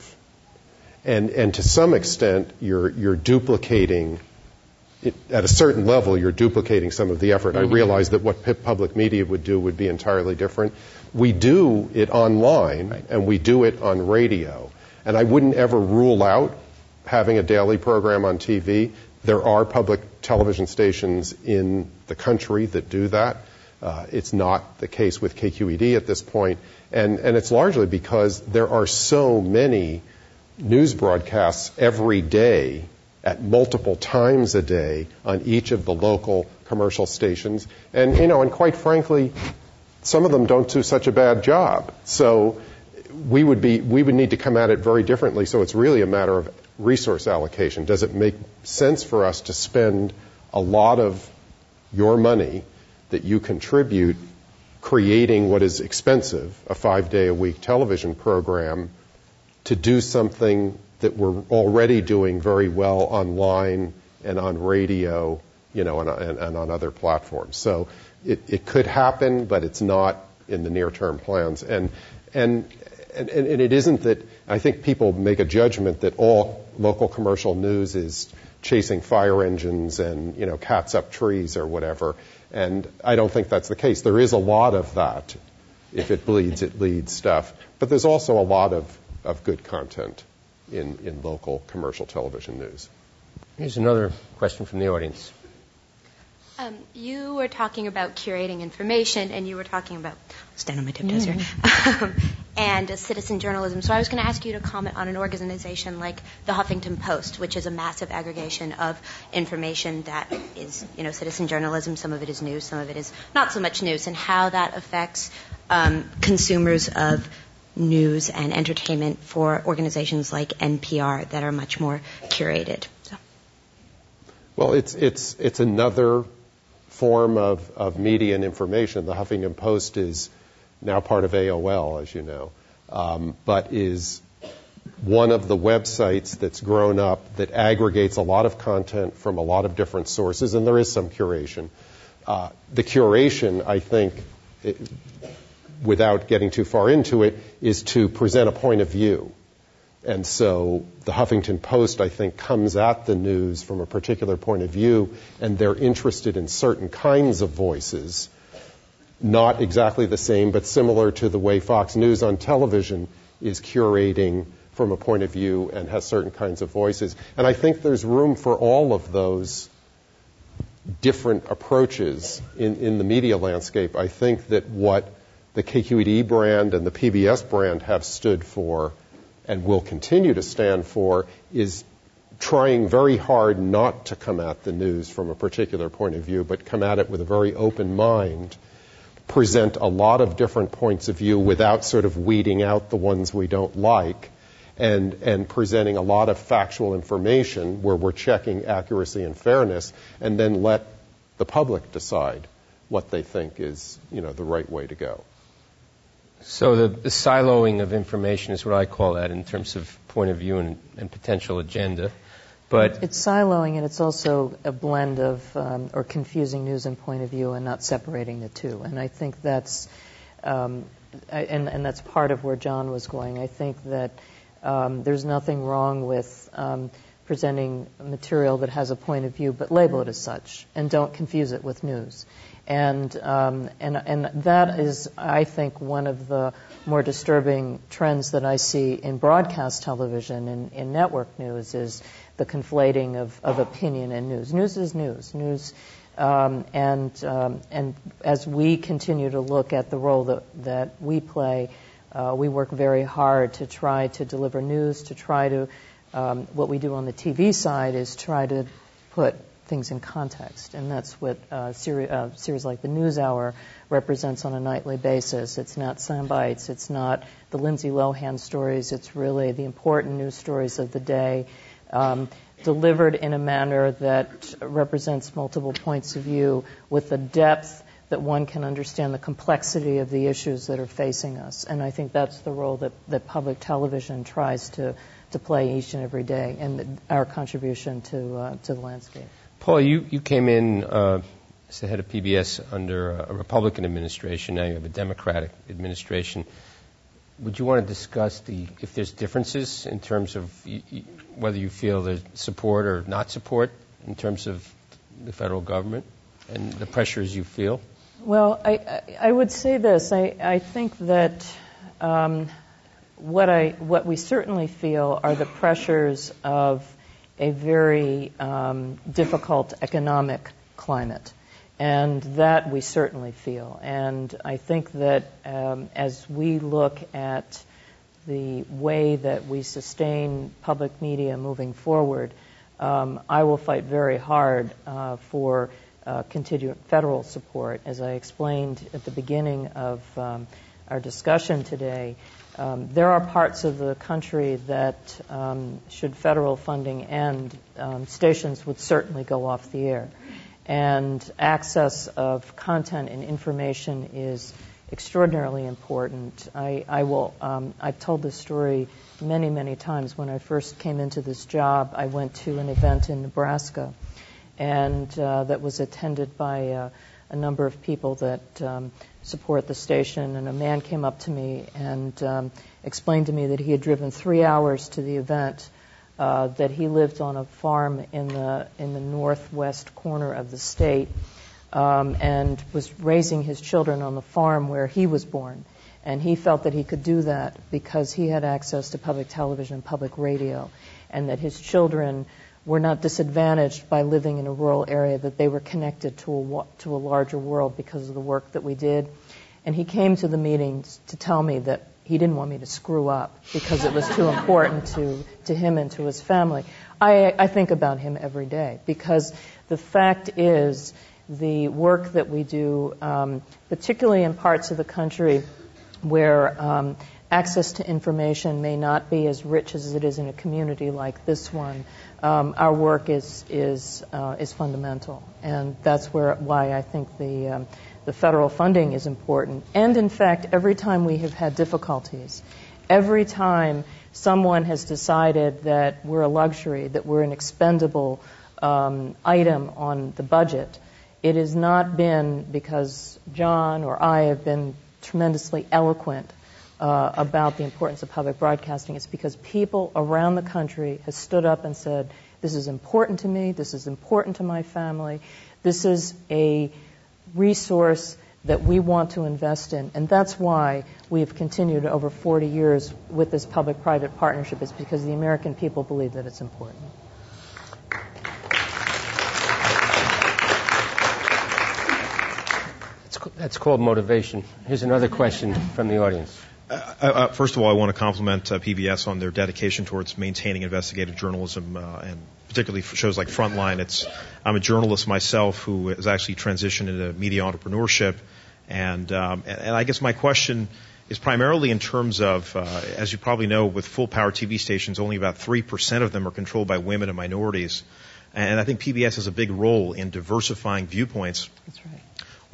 and and to some extent you're you're duplicating it, at a certain level. You're duplicating some of the effort. Mm-hmm. I realize that what public media would do would be entirely different. We do it online, right, and we do it on radio, and I wouldn't ever rule out having a daily program on T V. There are public television stations in the country that do that. Uh, it's not the case with K Q E D at this point, and, and it's largely because there are so many news broadcasts every day at multiple times a day on each of the local commercial stations, and you know, and quite frankly, some of them don't do such a bad job. So we would be we would need to come at it very differently. So it's really a matter of resource allocation. Does it make sense for us to spend a lot of your money that you contribute creating what is expensive, a five-day-a-week television program, to do something that we're already doing very well online and on radio, you know, and, and, and on other platforms? So it, it could happen, but it's not in the near-term plans. And and And, and, and it isn't that, I think people make a judgment that all local commercial news is chasing fire engines and, you know, cats up trees or whatever. And I don't think that's the case. There is a lot of that. If it bleeds, it leads stuff. But there's also a lot of, of good content in, in local commercial television news. Here's another question from the audience. Um, you were talking about curating information, and you were talking about, I'll stand on my tiptoes mm-hmm. here, um, and uh, citizen journalism. So I was going to ask you to comment on an organization like the Huffington Post, which is a massive aggregation of information that is, you know, citizen journalism. Some of it is news, some of it is not so much news, and how that affects um, consumers of news and entertainment for organizations like N P R that are much more curated. So. Well, it's it's it's another form of, of media and information. The Huffington Post is now part of A O L, as you know, um, but is one of the websites that's grown up that aggregates a lot of content from a lot of different sources, and there is some curation. Uh, the curation, I think, it, without getting too far into it, is to present a point of view. And so the Huffington Post, I think, comes at the news from a particular point of view, and they're interested in certain kinds of voices, not exactly the same, but similar to the way Fox News on television is curating from a point of view and has certain kinds of voices. And I think there's room for all of those different approaches in, in the media landscape. I think that what the K Q E D brand and the P B S brand have stood for and will continue to stand for is trying very hard not to come at the news from a particular point of view, but come at it with a very open mind, present a lot of different points of view without sort of weeding out the ones we don't like, and, and presenting a lot of factual information where we're checking accuracy and fairness, and then let the public decide what they think is, you know, the right way to go. So the, the siloing of information is what I call that in terms of point of view and, and potential agenda. But it's siloing, and it's also a blend of um, or confusing news and point of view, and not separating the two. And I think that's um, I, and, and that's part of where John was going. I think that um, there's nothing wrong with um, presenting material that has a point of view, but label it as such, and don't confuse it with news. And um, and and that is, I think, one of the more disturbing trends that I see in broadcast television and in network news is the conflating of, of opinion and news. News is news. News, um, and um, and as we continue to look at the role that that we play, uh, we work very hard to try to deliver news. To try to um, what we do on the T V side is try to put things in context, and that's what uh, series, uh, series like the NewsHour represents on a nightly basis. It's not sound bites. It's not the Lindsay Lohan stories. It's really the important news stories of the day, um, delivered in a manner that represents multiple points of view with the depth that one can understand the complexity of the issues that are facing us. And I think that's the role that, that public television tries to, to play each and every day, and our contribution to uh, to the landscape. Paul, you, you came in uh, as the head of P B S under a Republican administration. Now you have a Democratic administration. Would you want to discuss the if there's differences in terms of y- y- whether you feel there's support or not support in terms of the federal government and the pressures you feel? Well, I, I, I would say this. I, I think that um, what I what we certainly feel are the pressures of a very um, difficult economic climate, and that we certainly feel. And I think that um, as we look at the way that we sustain public media moving forward, um, I will fight very hard uh, for uh, continued federal support. As I explained at the beginning of um, our discussion today, Um, there are parts of the country that, um, should federal funding end, um, stations would certainly go off the air. And access of content and information is extraordinarily important. I, I will. Um, I've told this story many, many times. When I first came into this job, I went to an event in Nebraska, and uh, that was attended by uh, a number of people that um, support the station, and a man came up to me and um, explained to me that he had driven three hours to the event, uh, that he lived on a farm in the in the northwest corner of the state, um, and was raising his children on the farm where he was born. And he felt that he could do that because he had access to public television, public radio, and that his children were not disadvantaged by living in a rural area, that they were connected to a, to a larger world because of the work that we did. And he came to the meetings to tell me that he didn't want me to screw up because it was too important to, to him and to his family. I, I think about him every day because the fact is the work that we do, um, particularly in parts of the country where um, access to information may not be as rich as it is in a community like this one, um, our work is is uh, is fundamental, and that's where why I think the um, the federal funding is important. And in fact, every time we have had difficulties, every time someone has decided that we're a luxury, that we're an expendable um, item on the budget, it has not been because John or I have been tremendously eloquent Uh, about the importance of public broadcasting. It's because people around the country have stood up and said, this is important to me, this is important to my family, this is a resource that we want to invest in. And that's why we have continued over forty years with this public-private partnership, is because the American people believe that it's important. That's called motivation. Here's another question from the audience. Uh, uh, first of all, I want to compliment uh, P B S on their dedication towards maintaining investigative journalism, uh, and particularly for shows like Frontline. It's I'm a journalist myself who has actually transitioned into media entrepreneurship, and um, and, and I guess my question is primarily in terms of, uh, as you probably know, with full power T V stations, only about three percent of them are controlled by women and minorities, and I think P B S has a big role in diversifying viewpoints. That's right.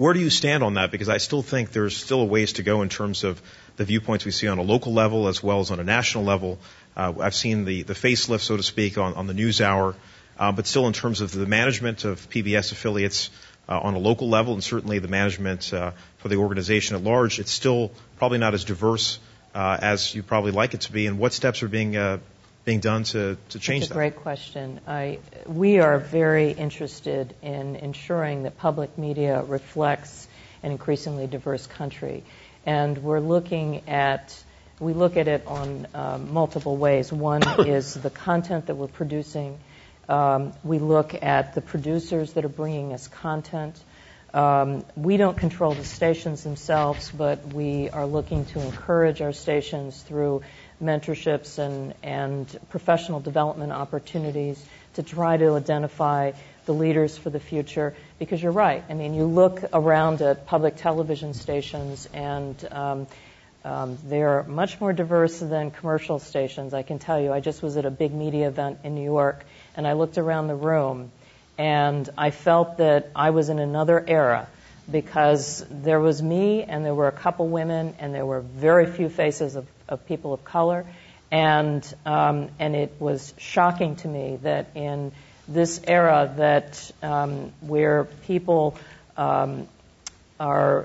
Where do you stand on that? Because I still think there's still a ways to go in terms of the viewpoints we see on a local level as well as on a national level. Uh, I've seen the, the facelift, so to speak, on, on the NewsHour, uh, but still in terms of the management of P B S affiliates uh, on a local level and certainly the management uh, for the organization at large, it's still probably not as diverse uh, as you'd probably like it to be. And what steps are being uh, being done to, to change That's a that? great question. I, we are very interested in ensuring that public media reflects an increasingly diverse country. And we're looking at, we look at it on um, multiple ways. One is the content that we're producing. Um, we look at the producers that are bringing us content. Um, we don't control the stations themselves, but we are looking to encourage our stations through mentorships and, and professional development opportunities to try to identify the leaders for the future. Because you're right. I mean, you look around at public television stations and um, um, they're much more diverse than commercial stations, I can tell you. I just was at a big media event in New York and I looked around the room and I felt that I was in another era because there was me and there were a couple women and there were very few faces of, of people of color. And, um, and it was shocking to me that in this era that um, where people um, are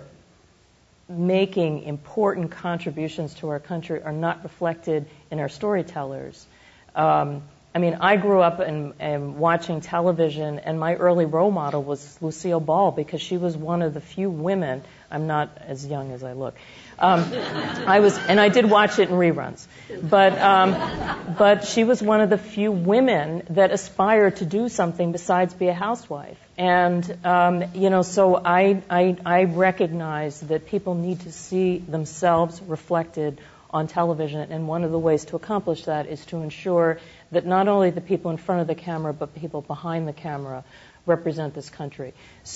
making important contributions to our country are not reflected in our storytellers. Um, I mean, I grew up in, in watching television, and my early role model was Lucille Ball because she was one of the few women. I'm not as young as I look. Um, I was, and I did watch it in reruns, but um, but she was one of the few women that aspired to do something besides be a housewife. And um, you know, so I, I I recognize that people need to see themselves reflected on television, and one of the ways to accomplish that is to ensure that not only the people in front of the camera, but people behind the camera represent this country.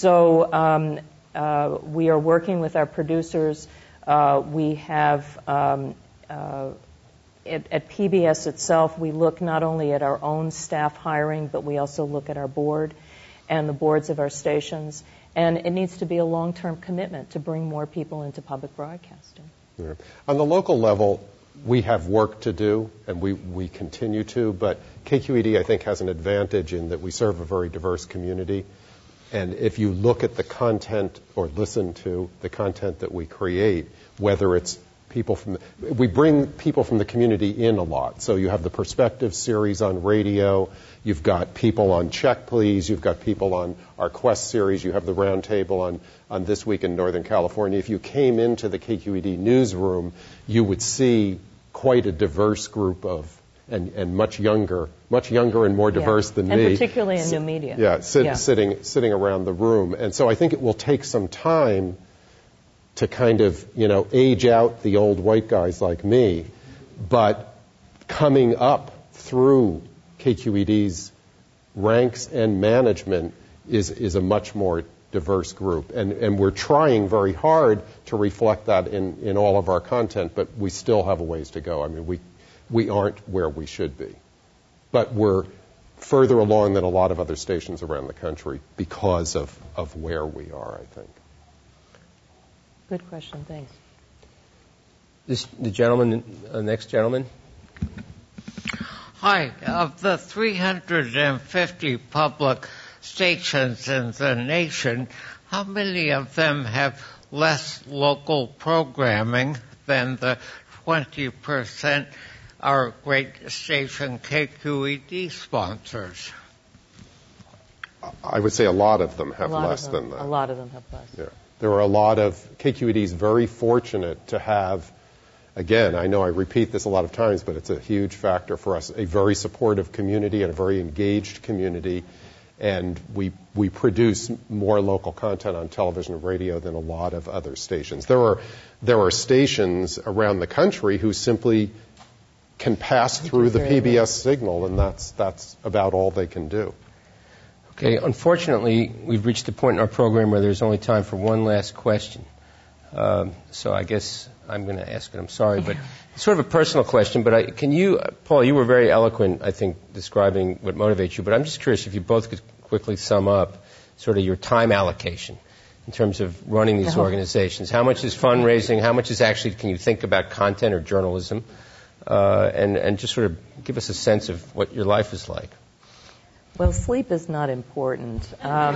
So um, uh, we are working with our producers. Uh, we have, um, uh, at, at P B S itself, we look not only at our own staff hiring, but we also look at our board and the boards of our stations. And it needs to be a long-term commitment to bring more people into public broadcasting. Yeah. On the local level, we have work to do, and we, we continue to, but K Q E D, I think, has an advantage in that we serve a very diverse community. And if you look at the content or listen to the content that we create, whether it's people from the, we bring people from the community in a lot. So you have the Perspective series on radio, you've got people on Check Please, you've got people on our Quest series, you have the Roundtable on, on This Week in Northern California. If you came into the K Q E D newsroom, you would see quite a diverse group of And, and much younger, much younger and more diverse yeah. than and me. And particularly in new media. Yeah, sit, yeah, sitting sitting around the room. And so I think it will take some time to kind of, you know, age out the old white guys like me. But coming up through K Q E D's ranks and management is, is a much more diverse group. And, and we're trying very hard to reflect that in, in all of our content, but we still have a ways to go. I mean, we We aren't where we should be. But we're further along than a lot of other stations around the country because of, of where we are, I think. Good question. Thanks. This, the gentleman, uh, next gentleman. Hi. Of the three hundred fifty public stations in the nation, how many of them have less local programming than the twenty percent our great station K Q E D sponsors? I would say a lot of them have less them, than that. A lot of them have less. Yeah. There are a lot of, K Q E D is very fortunate to have, again, I know I repeat this a lot of times, but it's a huge factor for us, a very supportive community and a very engaged community. And we we produce more local content on television and radio than a lot of other stations. There are there are stations around the country who simply can pass through the P B S signal, and that's that's about all they can do. Okay, unfortunately, we've reached the point in our program where there's only time for one last question. Um, so I guess I'm going to ask it. I'm sorry, but it's sort of a personal question. But I, can you, Paul, you were very eloquent, I think, describing what motivates you. But I'm just curious if you both could quickly sum up sort of your time allocation in terms of running these no. organizations? How much is fundraising? How much is actually, can you think about content or journalism? Uh, and, and just sort of give us a sense of what your life is like. Well, sleep is not important. Um,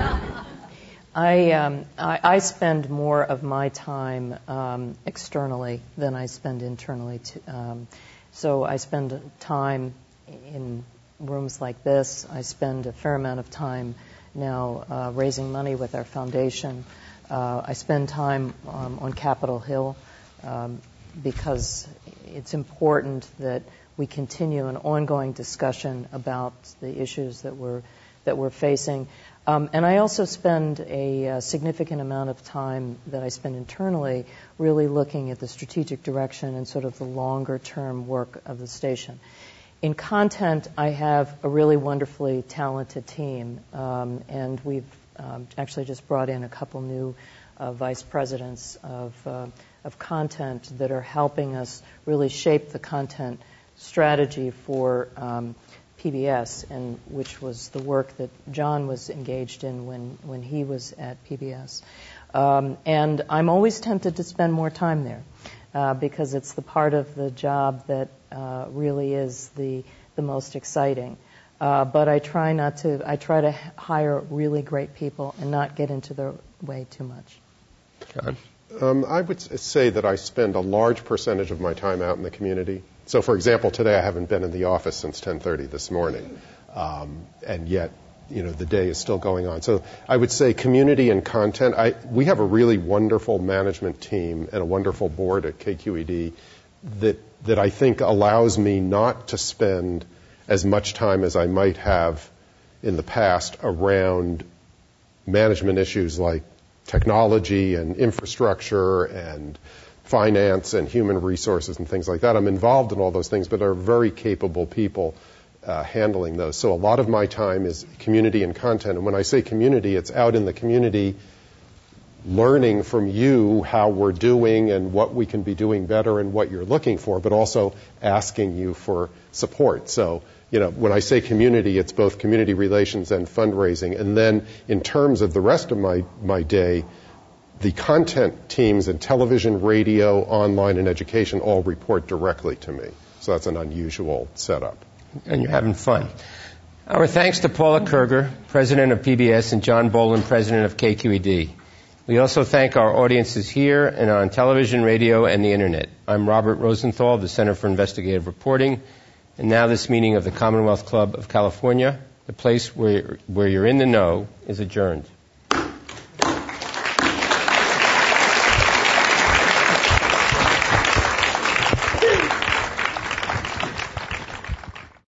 I, um, I, I spend more of my time um, externally than I spend internally. To, um, so I spend time in rooms like this. I spend a fair amount of time now uh, raising money with our foundation. Uh, I spend time um, on Capitol Hill um, because it's important that we continue an ongoing discussion about the issues that we're that we're facing. Um, and I also spend a, a significant amount of time that I spend internally really looking at the strategic direction and sort of the longer-term work of the station. In content, I have a really wonderfully talented team, um, and we've um, actually just brought in a couple new uh, vice presidents of, uh, of content that are helping us really shape the content strategy for um, P B S, and which was the work that John was engaged in when, when he was at P B S. Um, and I'm always tempted to spend more time there uh, because it's the part of the job that uh, really is the the most exciting. Uh, but I try not to. I try to hire really great people and not get into their way too much. John? Um, I would say that I spend a large percentage of my time out in the community. So, for example, today I haven't been in the office since ten thirty this morning, um, and yet, you know, the day is still going on. So I would say community and content. I, we have a really wonderful management team and a wonderful board at K Q E D that that I think allows me not to spend as much time as I might have in the past around management issues like technology and infrastructure and finance and human resources and things like that. I'm involved in all those things, but there are very capable people uh, handling those. So a lot of my time is community and content. And when I say community, it's out in the community learning from you how we're doing and what we can be doing better and what you're looking for, but also asking you for support. So, you know, when I say community, it's both community relations and fundraising. And then in terms of the rest of my, my day, the content teams in television, radio, online, and education all report directly to me. So that's an unusual setup. And you're having fun. Our thanks to Paula Kerger, President of P B S, and John Boland, President of K Q E D. We also thank our audiences here and on television, radio, and the Internet. I'm Robert Rosenthal of the Center for Investigative Reporting, and now this meeting of the Commonwealth Club of California, the place where, where you're in the know, is adjourned.